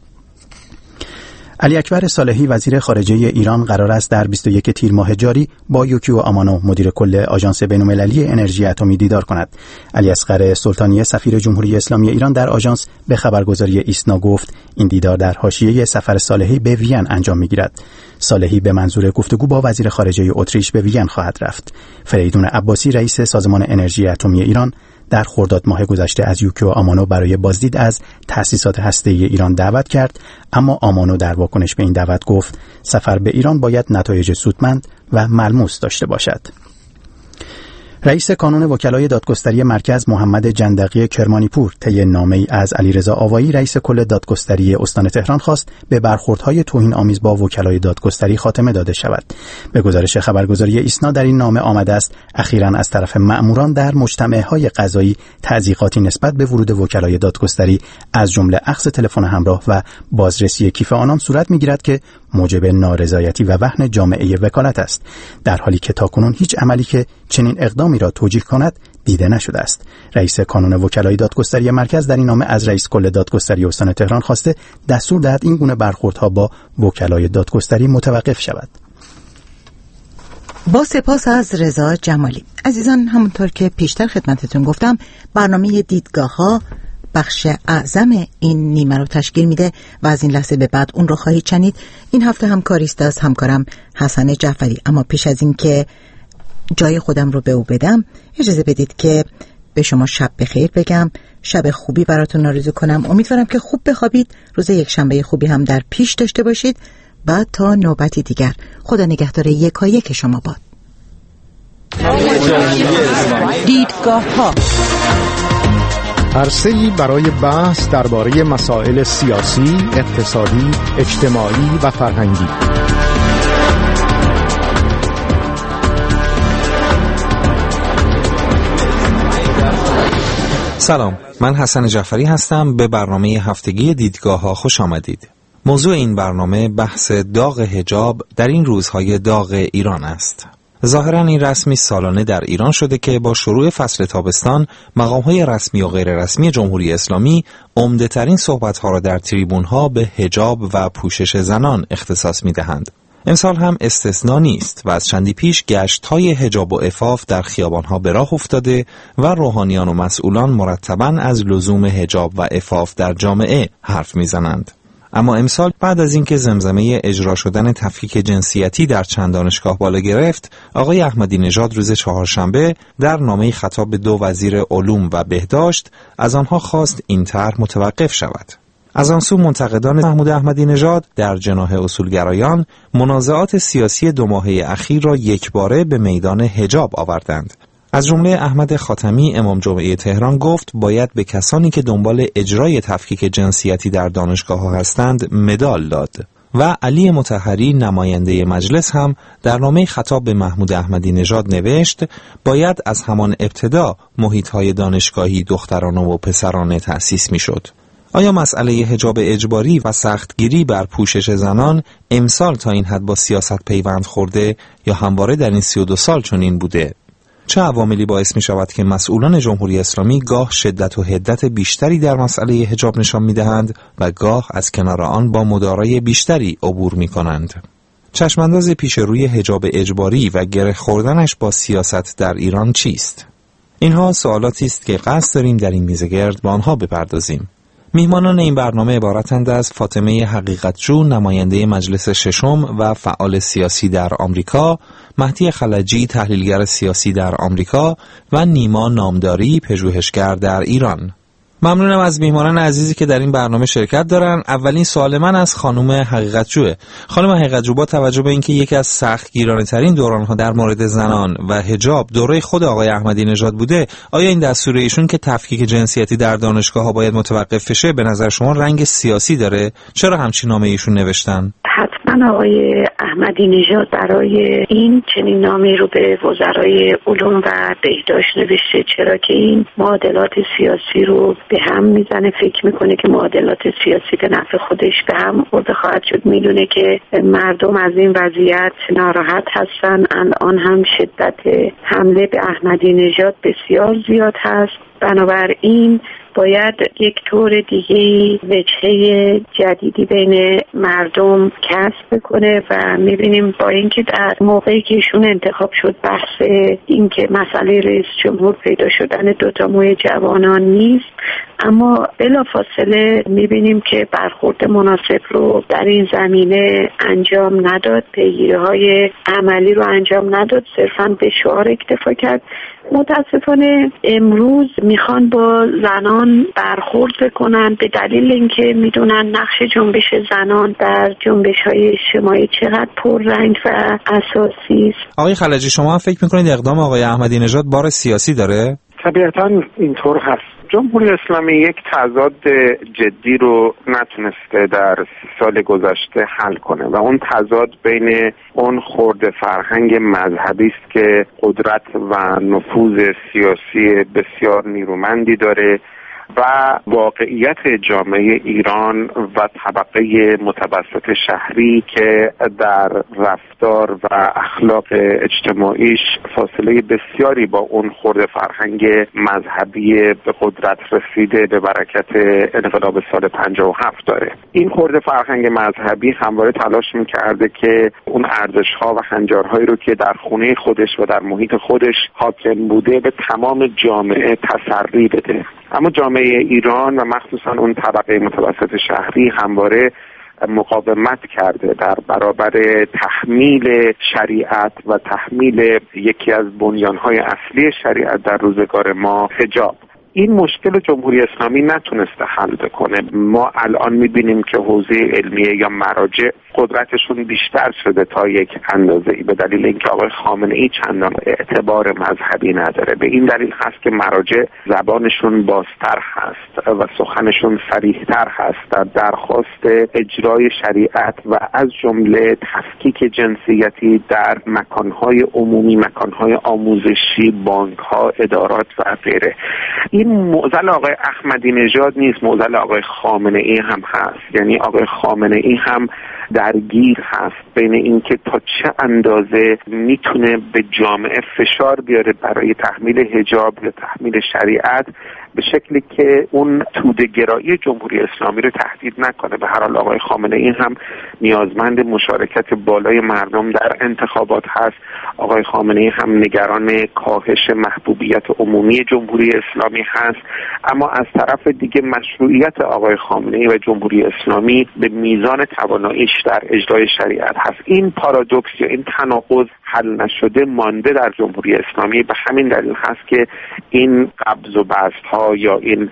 علی اکبر صالحی وزیر خارجه ایران قرار است در 21 تیر ماه جاری با یوکیو آمانو مدیر کل آژانس بین‌المللی انرژی اتمی دیدار کند. علی اصغر سلطانی سفیر جمهوری اسلامی ایران در آژانس به خبرگزاری ایسنا گفت این دیدار در حاشیه سفر صالحی به وین انجام می‌گیرد. صالحی به منظور گفتگو با وزیر خارجه اتریش به وین خواهد رفت. فریدون عباسی رئیس سازمان انرژی اتمی ایران در خرداد ماه گذشته از یوکیو آمانو برای بازدید از تأسیسات هسته‌ای ایران دعوت کرد، اما آمانو در واکنش به این دعوت گفت سفر به ایران باید نتایج سودمند و ملموس داشته باشد. رئیس کانون وکلای دادگستری مرکز محمد جندقی کرمانیپور طی نامه‌ای از علیرضا آوایی رئیس کل دادگستری استان تهران خواست به برخوردهای توهین‌آمیز با وکلای دادگستری خاتمه داده شود. به گزارش خبرگزاری ایسنا در این نامه آمده است اخیراً از طرف مأموران در مجتمع‌های قضایی تضییقاتی نسبت به ورود وکلای دادگستری از جمله اخذ تلفن همراه و بازرسی کیف آنان صورت می‌گیرد که موجب نارضایتی و وهن جامعه وکالت است، در حالی که تاکنون هیچ عملی که چنین اقدامی را توجیه کند دیده نشده است. رئیس کانون وکلای دادگستری مرکز در این نامه از رئیس کل دادگستری استان تهران خواسته دستور دهد این گونه برخوردها با وکلای دادگستری متوقف شود. با سپاس از رضا جمالی. عزیزان، همونطور که پیشتر خدمتتون گفتم برنامه دیدگاه‌ها بخش اعظم این نیمه رو تشکیل میده و از این لحظه به بعد اون رو خواهید شنید. این هفته همکاری است از همکارم حسن جعفری. اما پیش از این که جای خودم رو به او بدم اجازه بدید که به شما شب بخیر بگم، شب خوبی براتون آرزو کنم. امیدوارم که خوب بخوابید، روز یک شنبه خوبی هم در پیش داشته باشید. و تا نوبتی دیگر خدا نگهدار یکایک شما باد. دیدگاه‌ها عرصه‌ای برای بحث درباره مسائل سیاسی، اقتصادی، اجتماعی و فرهنگی. سلام، من حسن جعفری هستم. به برنامه هفتگی دیدگاه‌ها خوش آمدید. موضوع این برنامه بحث داغ حجاب در این روزهای داغ ایران است. ظاهراً این رسمی سالانه در ایران شده که با شروع فصل تابستان مقام‌های رسمی و غیر رسمی جمهوری اسلامی عمده‌ترین صحبت‌ها را در تریبون‌ها به حجاب و پوشش زنان اختصاص می‌دهند. امسال هم استثنا نیست و از چندی پیش گشت‌های حجاب و عفاف در خیابان‌ها به راه افتاده و روحانیان و مسئولان مرتباً از لزوم حجاب و عفاف در جامعه حرف می‌زنند. اما امسال بعد از اینکه زمزمه اجرا شدن تفکیک جنسیتی در چند دانشگاه بالا گرفت، آقای احمدی نژاد روز چهارشنبه در نامه‌ای خطاب به 2 وزیر علوم و بهداشت از آنها خواست این طرح متوقف شود. از آن سو منتقدان محمود احمدی نژاد در جناح اصولگرایان منازعات سیاسی 2 ماهه اخیر را یکباره به میدان حجاب آوردند. از جمله احمد خاتمی امام جمعه تهران گفت باید به کسانی که دنبال اجرای تفکیک جنسیتی در دانشگاه‌ها هستند مدال داد و علی مطهری نماینده مجلس هم در نامه خطاب به محمود احمدی نژاد نوشت باید از همان ابتدا محیط‌های دانشگاهی دخترانه و پسرانه تأسیس می‌شد. آیا مسئله حجاب اجباری و سختگیری بر پوشش زنان امسال تا این حد با سیاست پیوند خورده یا همواره در این 32 سال چنین بوده؟ چه عواملی باعث می شود که مسئولان جمهوری اسلامی گاه شدت و حدت بیشتری در مسئله حجاب نشان می دهند و گاه از کنار آن با مدارای بیشتری عبور می کنند؟ چشمانداز پیش روی حجاب اجباری و گره خوردنش با سیاست در ایران چیست؟ اینها سوالاتی است که قصد داریم در این میزگرد با آنها بپردازیم. میهمانان این برنامه عبارتند از فاطمه حقیقتجو نماینده مجلس ششم و فعال سیاسی در آمریکا، مهدی خلجی تحلیلگر سیاسی در آمریکا و نیما نامداری پژوهشگر در ایران. ممنونم از میهمانان عزیزی که در این برنامه شرکت دارن. اولین سوال من از خانم حقیقتجوه. خانم حقیقتجو، با توجه به اینکه یکی از سختگیرانه ترین دوران‌ها در مورد زنان و حجاب دوره خود آقای احمدی نژاد بوده، آیا این دستور ایشون که تفکیک جنسیتی در دانشگاه‌ها باید متوقف بشه به نظر شما رنگ سیاسی داره؟ چرا همچین نامه ایشون نوشتن؟ حتما آقای احمدی نژاد برای این چنین نامه‌ای رو به وزرای علوم و بهداشت نوشته، چرا که این معادلات سیاسی رو به هم میزنه. فکر میکنه که معادلات سیاسی به نفع خودش به هم خورده خواهد شد. میدونه که مردم از این وضعیت ناراحت هستن. الان هم شدت حمله به احمدی نژاد بسیار زیاد هست. بنابراین باید یک طور دیگه وجهه جدیدی بین مردم کسب کنه و میبینیم با اینکه در موقعی که ایشون انتخاب شد بحث این که مسئله رئیس جمهور پیدا شدن 2 موی جوانان نیست، اما بلافاصله میبینیم که برخورد مناسب رو در این زمینه انجام نداد، پیگیری‌های عملی رو انجام نداد، صرفاً به شعار اکتفا کرد. متاسفانه امروز میخوان با زنان برخورد کنن به دلیل اینکه میدونن نقش جنبش زنان در جنبش‌های اجتماعی چقدر پررنگ و اساسی است. آقای خلجی، شما فکر میکنید اقدام آقای احمدی نژاد بار سیاسی داره؟ طبیعتاً اینطور هست. جمهوری اسلامی یک تضاد جدی رو نتونسته در 30 سال گذشته حل کنه و اون تضاد بین اون خرد فرهنگ مذهبی است که قدرت و نفوذ سیاسی بسیار نیرومندی داره و واقعیت جامعه ایران و طبقه متوسط شهری که در رفتار و اخلاق اجتماعیش فاصله بسیاری با اون خرد فرهنگ مذهبی به قدرت رسیده به برکت انقلاب سال 57 داره. این خرد فرهنگ مذهبی همواره تلاش می‌کرده که اون ارزش‌ها و هنجارهایی رو که در خونه خودش و در محیط خودش حاکم بوده به تمام جامعه تسری بده. اما جامعه ایران و مخصوصا اون طبقه متوسط شهری همواره مقاومت کرده در برابر تحمیل شریعت و تحمیل یکی از بنیانهای اصلی شریعت در روزگار ما، حجاب. این مشکل جمهوری اسلامی نتونسته حل بکنه. ما الان میبینیم که حوزه علمیه یا مراجع قدرتشون بیشتر شده تا یک اندازه‌ای به دلیل اینکه آقای خامنه‌ای چندان اعتبار مذهبی نداره. به این دلیل هست که مراجع زبانشون بازتر هست و سخنشون صریح‌تر هست در درخواست اجرای شریعت و از جمله تفکیک جنسیتی در مکانهای عمومی، مکانهای آموزشی، بانک‌ها، ادارات و غیره. این معضل آقای احمدی نژاد نیست، معضل آقای خامنه‌ای هم هست. یعنی آقای خامنه‌ای هم درگیر هست بین اینکه تا چه اندازه میتونه به جامعه فشار بیاره برای تحمیل حجاب یا تحمیل شریعت به شکلی که اون توده‌گرایی جمهوری اسلامی رو تهدید نکنه. به هر حال آقای خامنه‌ای هم نیازمند مشارکت بالای مردم در انتخابات هست. آقای خامنه‌ای هم نگران کاهش محبوبیت عمومی جمهوری اسلامی هست. اما از طرف دیگه مشروعیت آقای خامنه‌ای و جمهوری اسلامی به میزان تواناییش در اجرای شریعت هست. این پارادوکس یا این تناقض حل نشده مانده در جمهوری اسلامی. به همین دلیل هست که این قبض و بسط‌ها یا این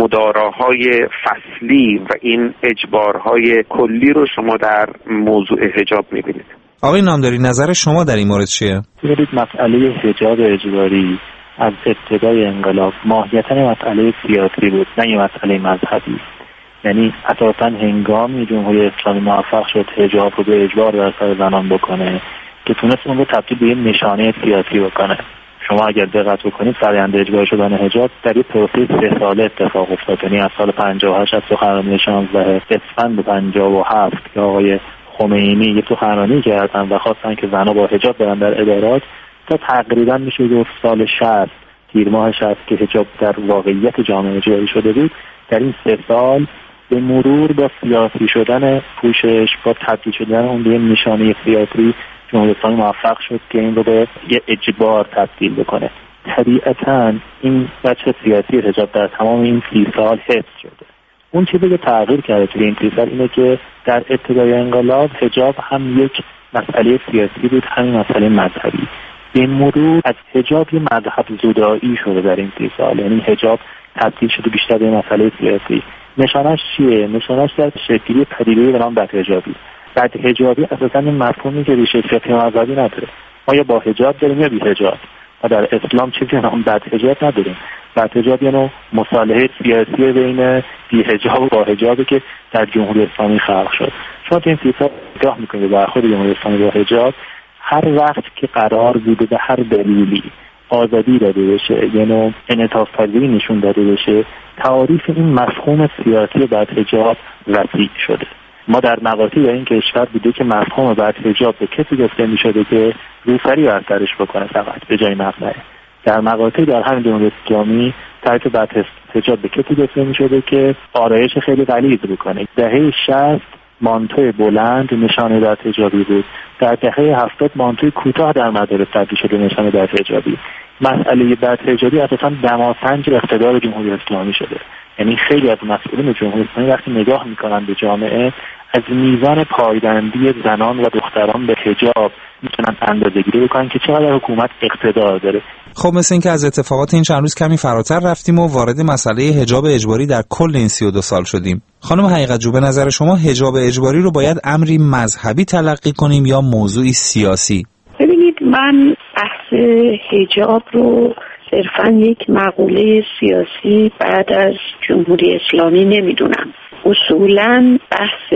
مداراهای فصلی و این اجبارهای کلی رو شما در موضوع حجاب می‌بینید. آقای نامداری، نظر شما در این مورد چیه؟ ببینید، مسئله حجاب اجباری از ابتدای انقلاب ماهیتاً مسئله سیاسی بود، نه یه مسئله مذهبی. یعنی اساساً هنگامی جمهوری اسلامی موفق شد حجاب رو به اجبار در سر زنان بکنه که تونست اون رو تبدیل به یه نشانه سیاسی بکنه. شما اگر دقت بکنید فرآیند اجباری شدن حجاب در یه پروسه 3 ساله اتفاق افتاد. یعنی از سال 58 از سخنرانی 16 اسفند 57 که آقای خمینی یه سخنرانی کردن و خواستن که زنها با حجاب برن در ادارات تا تقریبا میشه گفت سال 60 تیر ماه 60 که حجاب در واقعیت جامعه اجباری شده بود. در این 3 سال به مرور با سیاسی شدن پوشش، با تبدیل شدن اون به نشانه سیاسی، جمهوری اسلامی موفق شد که این رو به یه اجبار تبدیل بکنه. طبیعتاً این بچه سیاسی حجاب در تمام این 30 سال حفظ شده. اون چیزی که تغییر کرده توی این 30 سال اینه که در ابتدای انقلاب حجاب هم یک مسئله سیاسی بود، همین مسئله مذهبی. به مرور از حجاب یه مذهب زدایی شده در این 30 سال. یعنی حجاب تبدیل شده بیشتر به مسئله سیاسی. نشانش چیه؟ نشانش در شکلی پدیده به نام بدحجابی. بدحجابی اساساً این مفهومی که ریشه فقهی مذهبی نداره. ما یا با حجاب داریم یا بی حجاب. ما در اسلام چیزی به نام بدحجاب نداریم. بدحجاب یه نوع مصالحه سیاسی بین بی حجاب و با حجابی که در جمهوری اسلامی خلق شد. شما این 30 سال نگاه می‌کنید به خود جمهوری اسلامی با حجاب، هر وقت که قرار بوده به هر دلیلی آزادی داده بشه، یه نوع انعطاف پذیری نشون داده بشه، تعاریف این مفهوم سیاسی بدحجاب وسیع شده. ما در مقاطعی در این کشور بوده که مفهوم بدحجاب به کسی گفته می‌شده که روسری بر سرش بکنه فقط به جای مقنعه. در مقاطعی در همین جمهوری اسلامی تعریف بدحجاب به کسی گفته می‌شده که آرایش خیلی غلیظ بکنه. دهه 60 مانتوی بلند نشانه بدحجابی بود. در دهه 70 مانتوی کوتاه در مدارس تبدیل شده نشانه بدحجابی. مسئله بدحجابی اساساً دماسنج اقتدار جمهوری اسلامی شده. یعنی خیلی از مسئولین جمهوری اسلامی وقتی نگاه میکنن به جامعه، از میزان پایبندی زنان و دختران به حجاب میتونن اندازه‌گیری بکنن که چقدر حکومت اقتدار داره. خب مثل این که از اتفاقات این چند روز کمی فراتر رفتیم و وارد مسئله حجاب اجباری در کل این 32 سال شدیم. خانم حقیقت جو، به نظر شما حجاب اجباری رو باید امری مذهبی تلقی کنیم یا موضوعی سیاسی؟ ببینید، من بحث حجاب رو صرفاً یک مقوله سیاسی بعد از جمهوری اسلامی نمیدونم. اصولاً بحث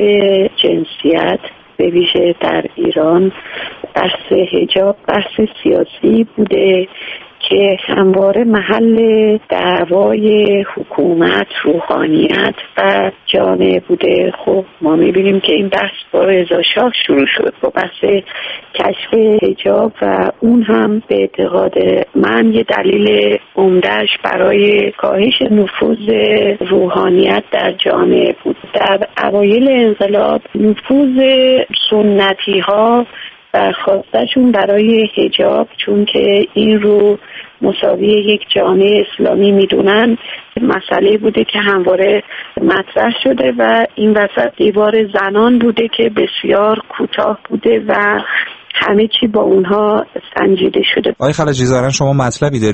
جنسیت به ویژه در ایران، بحث حجاب بحث سیاسی بوده که همواره محل دعوای حکومت، روحانیت و جامعه بوده. خب ما میبینیم که این بحث با رضا شاه شروع شد با بحث کشف حجاب و اون هم به اعتقاد من یه دلیل عمده‌اش برای کاهش نفوذ روحانیت در جامعه بود. در اوایل انقلاب نفوذ سنتی ها برخواستشون برای حجاب، چون که این رو مساوی یک جامعه اسلامی میدونن، مسئله بوده که همواره مطرح شده و این وسط دیوار زنان بوده که بسیار کوتاه بوده و همه چی با اونها سنجیده شده. آقای خلجی، ظاهراً شما مطلبی دارید.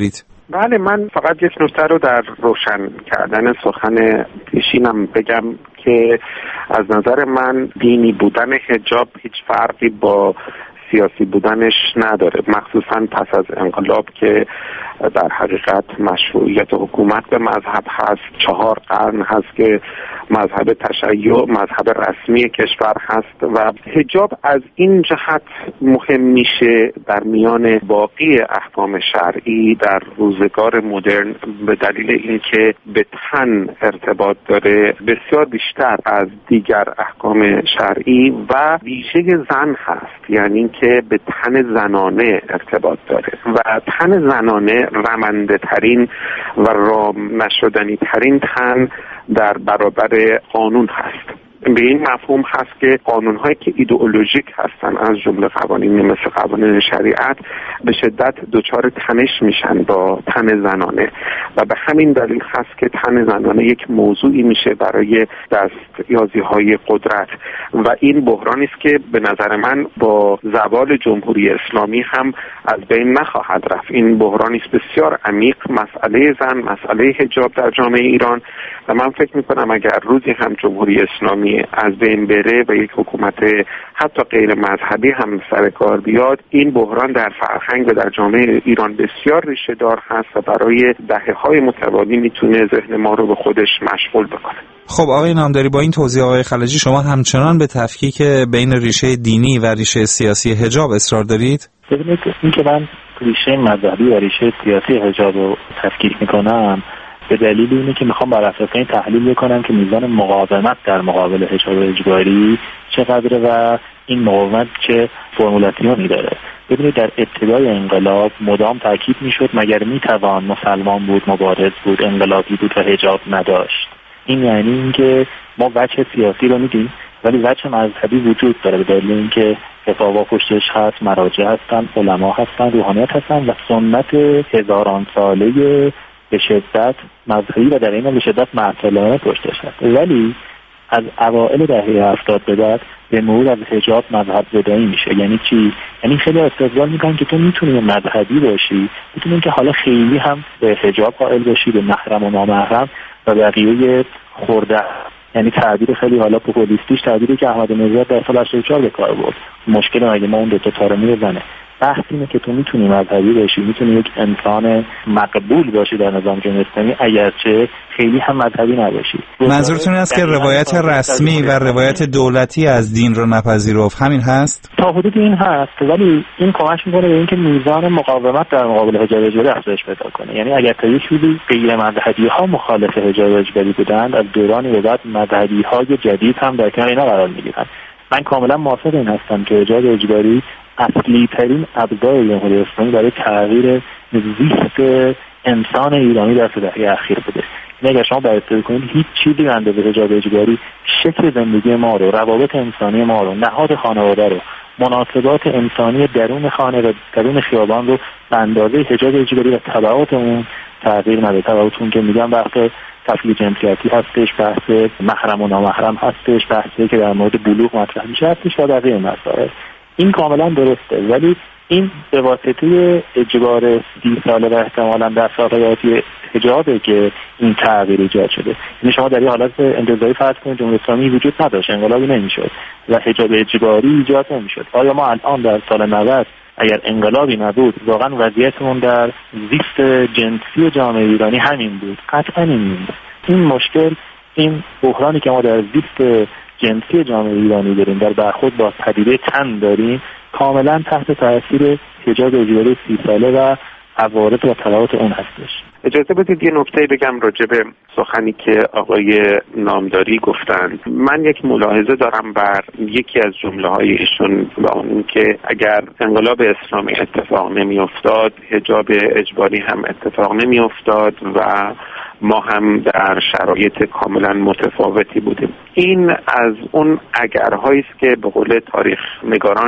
بله، من فقط یک نکته رو در روشن کردن سخن پیشینم بگم که از نظر من دینی بودن حجاب هیچ فرقی با سیاسی بودنش نداره، مخصوصا پس از انقلاب که در حقیقت مشروعیت حکومت به مذهب هست. 4 قرن هست که مذهب تشیع مذهب رسمی کشور هست و حجاب از این جهت مهم میشه در میان باقی احکام شرعی در روزگار مدرن به دلیل اینکه به تن ارتباط داره بسیار بیشتر از دیگر احکام شرعی و ویژه زن هست، یعنی اینکه به تن زنانه ارتباط داره و تن زنانه رمنده ترین و رام نشدنی ترین تن در برابر قانون هست. به این مفهوم هست که قانون‌هایی که ایدئولوژیک هستن از جمله قوانین مثل قوانین شریعت به شدت دچار تنش میشن با تن زنانه و به همین دلیل هست که تن زنانه یک موضوعی میشه برای دستیازی‌های قدرت و این بحرانی است که به نظر من با زوال جمهوری اسلامی هم از بین نخواهد رفت. این بحرانی است بسیار عمیق، مسئله زن، مسئله حجاب در جامعه ایران و من فکر می‌کنم اگر روزی هم جمهوری اسلامی از بین بره و یک حکومت حتی غیر مذهبی هم سر کار بیاد، این بحران در فرهنگ و در جامعه ایران بسیار ریشه دار هست و برای دهه‌های متوالی میتونه ذهن ما رو به خودش مشغول بکنه. خب آقای نامداری، با این توضیح آقای خلجی شما همچنان به تفکیک بین ریشه دینی و ریشه سیاسی حجاب اصرار دارید؟ ببینید، این که من ریشه مذهبی و ریشه سیاسی حجاب رو تفکیک میکنم به دلیل اینه که میخوام بر اساس این تحلیل بکنم که میزان مقاومت در مقابل حجاب اجباری چقدره و این مقاومت چه فرمولاسیونی داره. ببینید، در ابتدای انقلاب مدام تاکید میشد مگر میتوان مسلمان بود، مبارز بود، انقلابی بود و حجاب نداشت. این یعنی اینکه ما وجه سیاسی رو میدیم ولی وجه مذهبی وجود داره به دلیل اینکه فتاوا پشتش هست، مراجع هستن، علما هستن، روحانیت هستن و سنت هزاران ساله به شدت مذهبی و در این حال به شدت معتلانه پشتش هست. ولی از اوائل دهه 70 به بعد به مرور از حجاب مذهب زدایی میشه. یعنی چی؟ یعنی خیلی استدلال میکنن که تو میتونی مذهبی باشی، میتونی که حالا خیلی هم به حجاب قائل باشی، به محرم و نامحرم و بقیه خورده. یعنی تعبیر خیلی حالا پوپولیستیش تعبیری که احمدی نژاد در سال 84 به کار برد. مشکل اگه ما اون دو تا رو میزنه. بحث اینه که تو میتونی مذهبی باشی، میتونی یک انسان مقبول باشی در نظام جمهوری اسلامی اگرچه خیلی هم مذهبی نباشی. منظورتون است که روایت رسمی و روایت دولتی از دین رو نپذیرفت، همین هست؟ تا حدود این هست، ولی این کمک میکنه به اینکه میزان مقاومت در مقابل حجاب اجباری افزایش پیدا کنه. یعنی اگر تا یک حدودی غیر مذهبی ها مخالف حجاب اجباری بودند، از دورانی به بعد مذهبی های جدید هم در کنار اینا قرار میگیرن. من کاملا موافق این هستم که حجاب اجباری اصلی ترین ابزار جمهوری اسلامی برای تغییر زیست انسان ایرانی در دهه اخیر بوده. اگر شما بررسی کنید هیچ چیزی به اندازه حجاب اجباری شکل زندگی ما رو، روابط انسانی ما رو، نهاد خانواده رو، مناسبات انسانی درون خانه و درون خیابان رو به اندازه حجاب اجباری و تبعات اون تغییر نده. تبعات اون که میگم بحث تفکیک جنسیتی هستش، بحث محرم و نامحرم هستش، بحثی که در مورد بلوغ مطرح میشه هستش و بقیه مسائل. این کاملا درسته، ولی این به واسطه اجبار 30 ساله و احتمالاً در سال‌های آتی حجابه که این تغییر ایجاد شده. یعنی شما در این حالت انتزاعی فرض کنید جمهوری اسلامی وجود نداشت، انقلابی نمیشد و حجاب اجباری ایجاد نمیشد. آیا ما الان در سال 90 اگر انقلابی نبود واقعا وضعیتمون در زیست جنسی جامعه ایرانی همین بود؟ قطعا نیست. این مشکل، این بحرانی که ما در زیست جنسی جامعه ایرانی داریم، در برخورد با پدیده تن داریم، کاملا تحت تاثیر حجاب اجباری 30 ساله و عوارض و تبعات اون هستش. اجازه بدید یه نکته بگم راجع به سخنی که آقای نامداری گفتند. من یک ملاحظه دارم بر یکی از جمله‌های ایشون و اون که اگر انقلاب اسلامی اتفاق نمی‌افتاد، حجاب اجباری هم اتفاق نمی‌افتاد و ما هم در شرایط کاملا متفاوتی بودیم. این از اون اگرهایی است که به قول تاریخ نگاران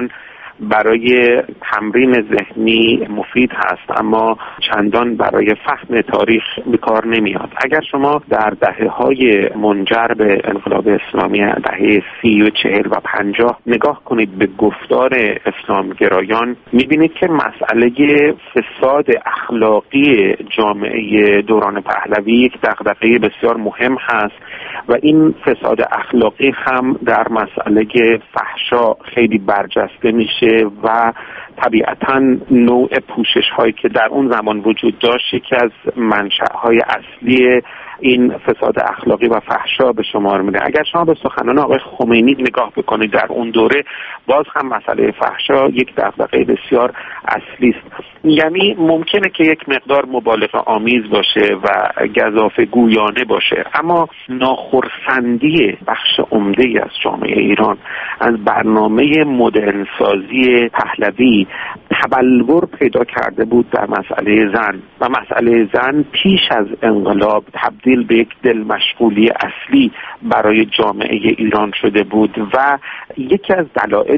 برای تمرین ذهنی مفید هست اما چندان برای فهم تاریخ به کار نمیاد. اگر شما در دهه‌های منجر به انقلاب اسلامی دهه 30 و 40 و 50 نگاه کنید به گفتار اسلامگرایان، می‌بینید که مسئله فساد اخلاقی جامعه دوران پهلوی یک دغدغه بسیار مهم هست و این فساد اخلاقی هم در مسئله فحشا خیلی برجسته میشه و طبیعتاً نوع پوشش هایی که در اون زمان وجود داشت یکی از منشأهای اصلی این فساد اخلاقی و فحشا به شمار میره. اگر شما به سخنان آقای خمینی نگاه بکنید در اون دوره، باز هم مسئله فحشا یک دغدغه بسیار اصلی است. یعنی ممکنه که یک مقدار مبالغه آمیز باشه و گزافه گویانه باشه، اما ناخرسندی بخش عمده‌ای از جامعه ایران از برنامه مدرن سازی پهلوی تبلور پیدا کرده بود در مسئله زن و مسئله زن پیش از انقلاب تبدیل به یک دل مشغولی اصلی برای جامعه ایران شده بود و یکی از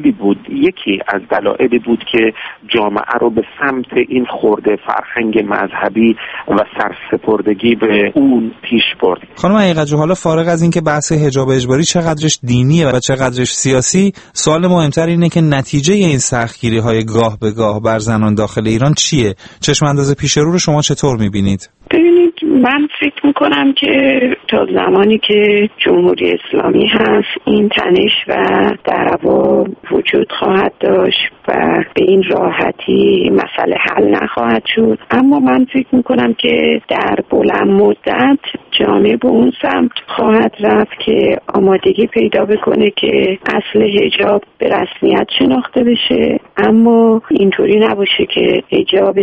دلایلی بود که جامعه رو به سمت این خرده فرهنگ مذهبی و سرسپردگی به اون پیش برد. خانم حقیقت‌جو، حالا فارغ از این که بحث حجاب اجباری چقدرش دینیه و چقدرش سیاسی، سوال مهمتر اینه که نتیجه این سختگیری‌های گاه به گاه بر زنان داخل ایران چیه؟ چشم انداز پیش رو شما چطور می‌بینید؟ ببینید، من فکر میکنم که تا زمانی که جمهوری اسلامی هست این تنش و دعوا وجود خواهد داشت و به این راحتی مسئله حل نخواهد شد. اما من فکر میکنم که در بلند مدت جامعه به اون سمت خواهد رفت که آمادگی پیدا بکنه که اصل حجاب به رسمیت شناخته بشه، اما اینطوری نباشه که حجاب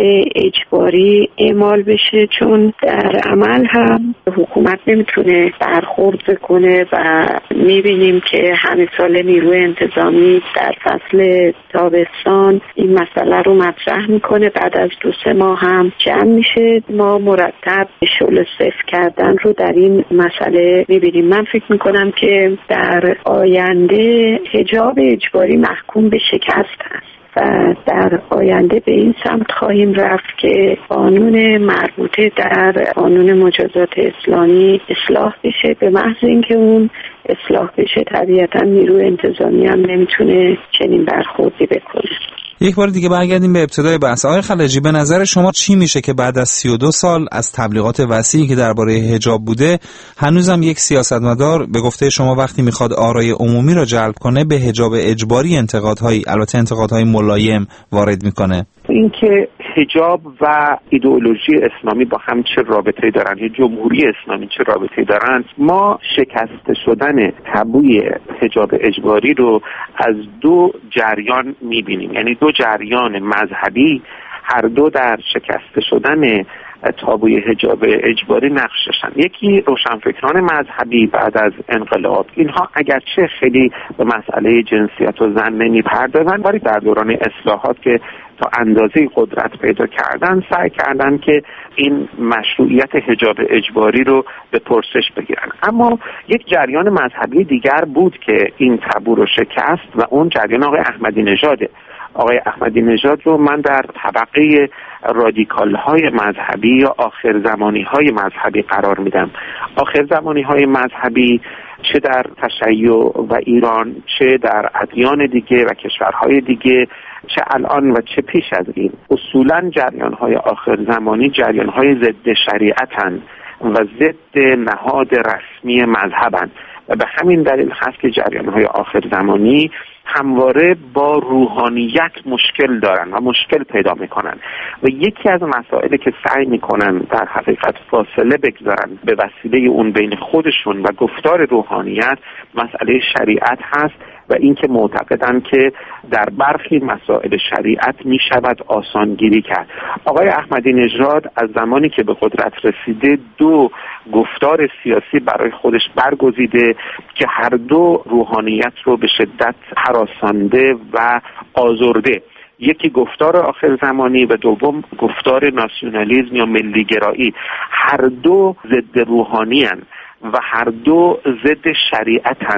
اجباری اعمال بشه، چون در عمل هم حکومت نمیتونه برخورد کنه و میبینیم که همه سال نیروی انتظامی در فصل تابستان این مسئله رو مطرح میکنه، بعد از 2-3 ماه هم جمع میشه. ما مرتب شعله صفر کردن رو در این مسئله میبینیم. من فکر میکنم که در آینده حجاب اجباری محکوم به شکست است و در آینده به این سمت خواهیم رفت که قانون مربوطه در قانون مجازات اسلامی اصلاح بشه. به محض اینکه اون اصلاح بشه طبیعتا نیروی انتظامی هم نمیتونه چنین برخوردی بکنه. یک بار دیگه برگردیم به ابتدای بحث. آقای خلجی، به نظر شما چی میشه که بعد از 32 سال از تبلیغات وسیعی که درباره حجاب بوده، هنوزم یک سیاستمدار به گفته شما وقتی میخواد آرای عمومی را جلب کنه به حجاب اجباری انتقادهای ملایم وارد میکنه؟ اینکه حجاب و ایدئولوژی اسلامی با هم چه رابطه‌ای دارن، یا جمهوری اسلامی چه رابطه‌ای دارن، ما شکسته شدن تابوی حجاب اجباری رو از 2 جریان می‌بینیم. یعنی 2 جریان مذهبی هر دو در شکسته شدن تابوی حجاب اجباری نقش داشتن. یکی روشنفکران مذهبی بعد از انقلاب، اینها اگرچه خیلی به مسئله جنسیت و زن نمی‌پردازن، ولی در دوران اصلاحات که تا اندازه قدرت پیدا کردن سعی کردن که این مشروعیت حجاب اجباری رو به پرسش بگیرن. اما یک جریان مذهبی دیگر بود که این تابو رو شکست و اون جریان آقای احمدی نژاده. آقای احمدی نژاد رو من در طبقه رادیکال های مذهبی یا آخر زمانی های مذهبی قرار میدم. آخر زمانی های مذهبی چه در تشیع و ایران، چه در ادیان دیگه و کشورهای دیگه، چه الان و چه پیش از این، اصولاً جریان‌های آخر زمانی جریان‌های ضد شریعتن و ضد نهاد رسمی مذهبن و به همین دلیل هست که جریان‌های آخر زمانی همواره با روحانیت مشکل دارن و مشکل پیدا میکنن و یکی از مسائلی که سعی میکنن در حقیقت فاصله بگذارن به وسیله اون بین خودشون و گفتار روحانیت مسئله شریعت هست و اینکه معتقدن که در برخی مسائل شریعت میشود آسانگیری کرد. آقای احمدی نژاد از زمانی که به قدرت رسیده 2 گفتار سیاسی برای خودش برگزیده که هر دو روحانیت رو به شدت هراسانده و آزرده. یکی گفتار آخر زمانی و دوم گفتار ناسیونالیسم یا ملیگرایی. هر دو ضد روحانی هن و هر دو ضد شریعت هن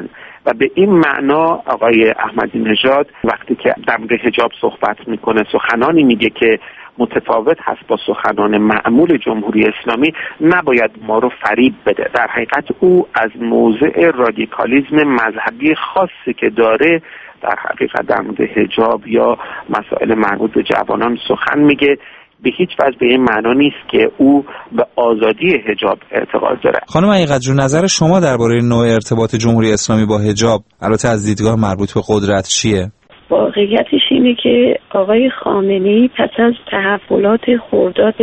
و به این معنا آقای احمدی نژاد وقتی که در مورد حجاب صحبت میکنه سخنانی میگه که متفاوت هست با سخنان معمول جمهوری اسلامی، نباید ما رو فریب بده. در حقیقت او از موضع رادیکالیسم مذهبی خاصی که داره در حقیقت در مورد حجاب یا مسائل مربوط به جوانان سخن میگه. به هیچ وجه به این معنا نیست که او به آزادی حجاب اعتقاد داره. خانم حقیقت‌جو، نظر شما درباره نوع ارتباط جمهوری اسلامی با حجاب البته از دیدگاه مربوط به قدرت چیه؟ واقعیتش اینه که آقای خامنه‌ای پس از تحولات خرداد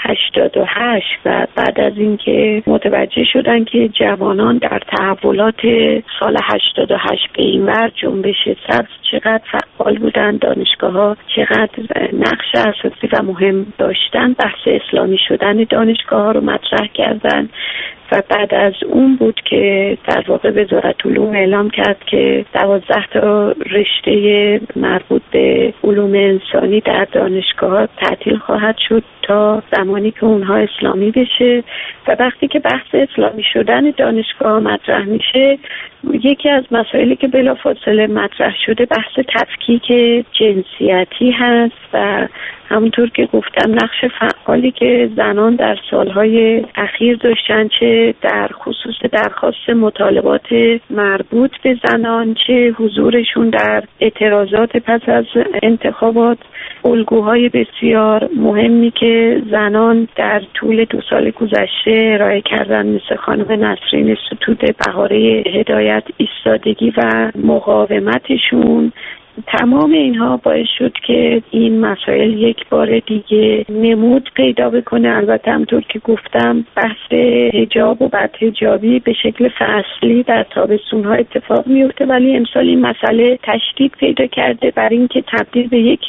88 و بعد از اینکه متوجه شدن که جوانان در تحولات سال 88 به اینور جنبش سبز چقدر فعال بودن، دانشگاه‌ها چقدر نقش اساسی و مهم داشتن، بحث اسلامی شدن دانشگاه‌ها رو مطرح کردن و بعد از اون بود که در واقع وزارت علوم اعلام کرد که 12 تا رشته مربوط به علوم انسانی در دانشگاه تعطیل خواهد شد تا زمانی که اونها اسلامی بشه. و وقتی که بحث اسلامی شدن دانشگاه مطرح میشه، یکی از مسائلی که بلافاصله مطرح شده بحث تفکیک جنسیتی هست و همونطور که گفتم نقش فعالی که زنان در سالهای اخیر داشتن، چه در خصوص درخواست مطالبات مربوط به زنان، چه حضورشون در اعتراضات پس از انتخابات، الگوهای بسیار مهمی که زنان در طول 2 سال گذشته ارائه کردن، مثل خانم نسرین ستوده، بهاره هدایت، ایستادگی و مقاومتشون، تمام اینها باعث شد که این مسائل یک بار دیگه نمود پیدا بکنه. البته همونطور که گفتم بحث حجاب و بدحجابی به شکل فصلی در تابستون‌ها اتفاق میفته، ولی امسال این مسئله تشدید پیدا کرده بر اینکه تبدیل به یک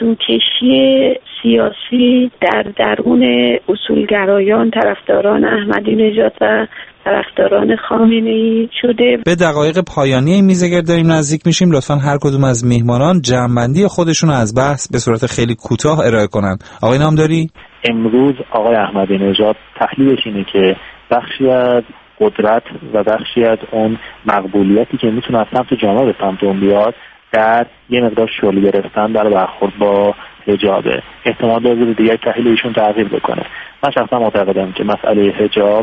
اردوکشی سیاسی در درون اصولگرایان، طرفداران احمدی نژاد و طرفداران خامنه‌ای شده. به دقایق پایانی این میزگرد داریم نزدیک میشیم. لطفاً هر کدوم از میهمانان جمع‌بندی خودشون از بحث به صورت خیلی کوتاه ارائه کنن. آقای نامداری؟ امروز آقای احمدی نژاد تحلیلش اینه که بخشی از قدرت و بخشی از اون مقبولیتی که میتونه از سمت جامعه به سمت اون بیاد در یه مقدار شل گرفتن در برخورد با حجابه. احتمال داره دیگه تحلیل ایشون تغییر بکنه. من شخصا معتقدم که مسئله حجاب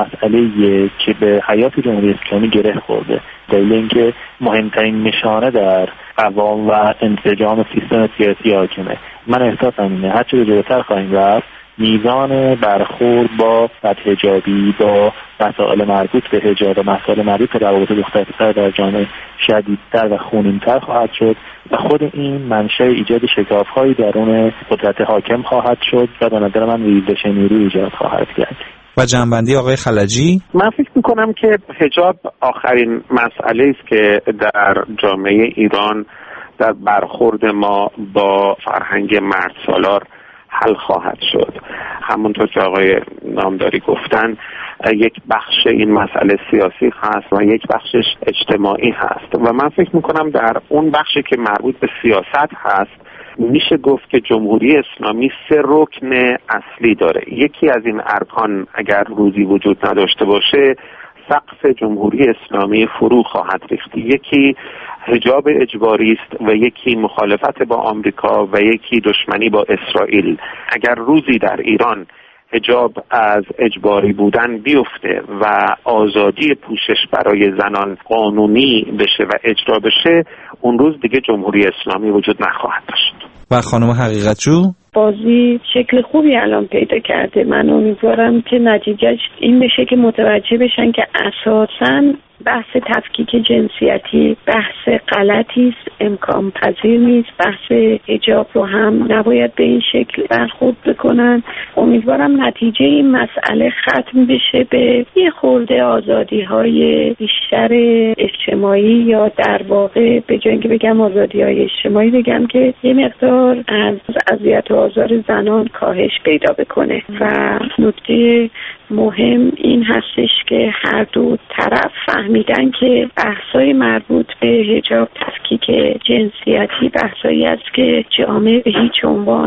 مسئله که به حیات جمهوری اسلامی گره خورده، دلیل اینکه مهمترین نشانه در قوام و انسجام سیستم سیاسی حاکمه. من احساسم اینه هرچه جلوتر خواهیم رفت میزان برخورد با بدحجابی، با مسائل مربوط به حجاب و مسائل مربوط به روابط دختر پسر در جامعه شدیدتر و خونین‌تر خواهد شد و خود این منشأ ایجاد شکاف‌های درون قدرت حاکم خواهد شد و به نظر من ریزش نیرو ایجاد خواهد کرد. و جنبندی آقای خلجی؟ من فکر میکنم که حجاب آخرین مسئله است که در جامعه ایران در برخورد ما با فرهنگ مرد سالار حل خواهد شد. همونطور که آقای نامداری گفتن یک بخش این مسئله سیاسی هست و یک بخشش اجتماعی هست و من فکر میکنم در اون بخشی که مربوط به سیاست هست میشه گفت که جمهوری اسلامی 3 رکن اصلی داره. یکی از این ارکان اگر روزی وجود نداشته باشه سقف جمهوری اسلامی فرو خواهد ریخت. یکی حجاب اجباری است و یکی مخالفت با آمریکا و یکی دشمنی با اسرائیل. اگر روزی در ایران حجاب از اجباری بودن بیفته و آزادی پوشش برای زنان قانونی بشه و اجرا بشه، اون روز دیگه جمهوری اسلامی وجود نخواهد داشت. و خانم حقیقت‌جو؟ بازی شکل خوبی الان پیدا کرده. من امیدوارم که نتیجهش این بشه که متوجه بشن که اساساً بحث تفکیک جنسیتی بحث غلطی است، امکان پذیر نیست. بحث حجاب رو هم نباید به این شکل برخورد بکنن. امیدوارم نتیجه این مسئله ختم بشه به یه خورده آزادی‌های بیشتر اجتماعی، یا در واقع به جای اینکه بگم آزادی‌های اجتماعی بگم که یه مقدار از اذیت و آزار زنان کاهش پیدا بکنه. و نکته مهم این هستش که هر دو طرف فهمیدن که بحث‌های مربوط به حجاب، تفکیک جنسیتی بحثایی است که جامعه به هیچ عنوان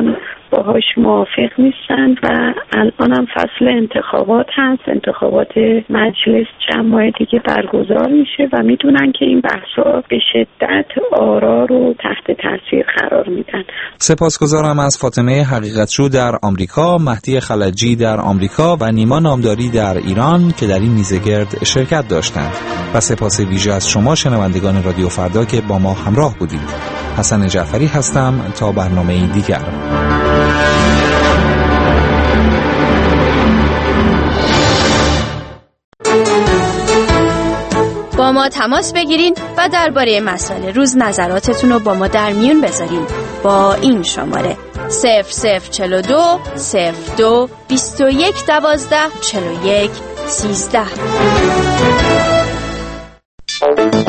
باهاش موافق نیستن و الان هم فصل انتخابات هست، انتخابات مجلس چند ماه دیگه برگزار میشه و میدونن که این بحثا به شدت آرا رو تحت تاثیر قرار میدن. سپاسگزارم از فاطمه حقیقتجو در آمریکا، مهدی خلجی در آمریکا و نیما نامداری در ایران که در این میزگرد شرکت داشتند و سپاس ویژه از شما شنوندگان رادیو فردا که با ما همراه بودید. حسن جعفری هستم تا برنامه دیگر. با ما تماس بگیرین و درباره مسائل روز نظراتتون رو با ما در میون بذارین با این شماره 0042 02 21 12 41 13.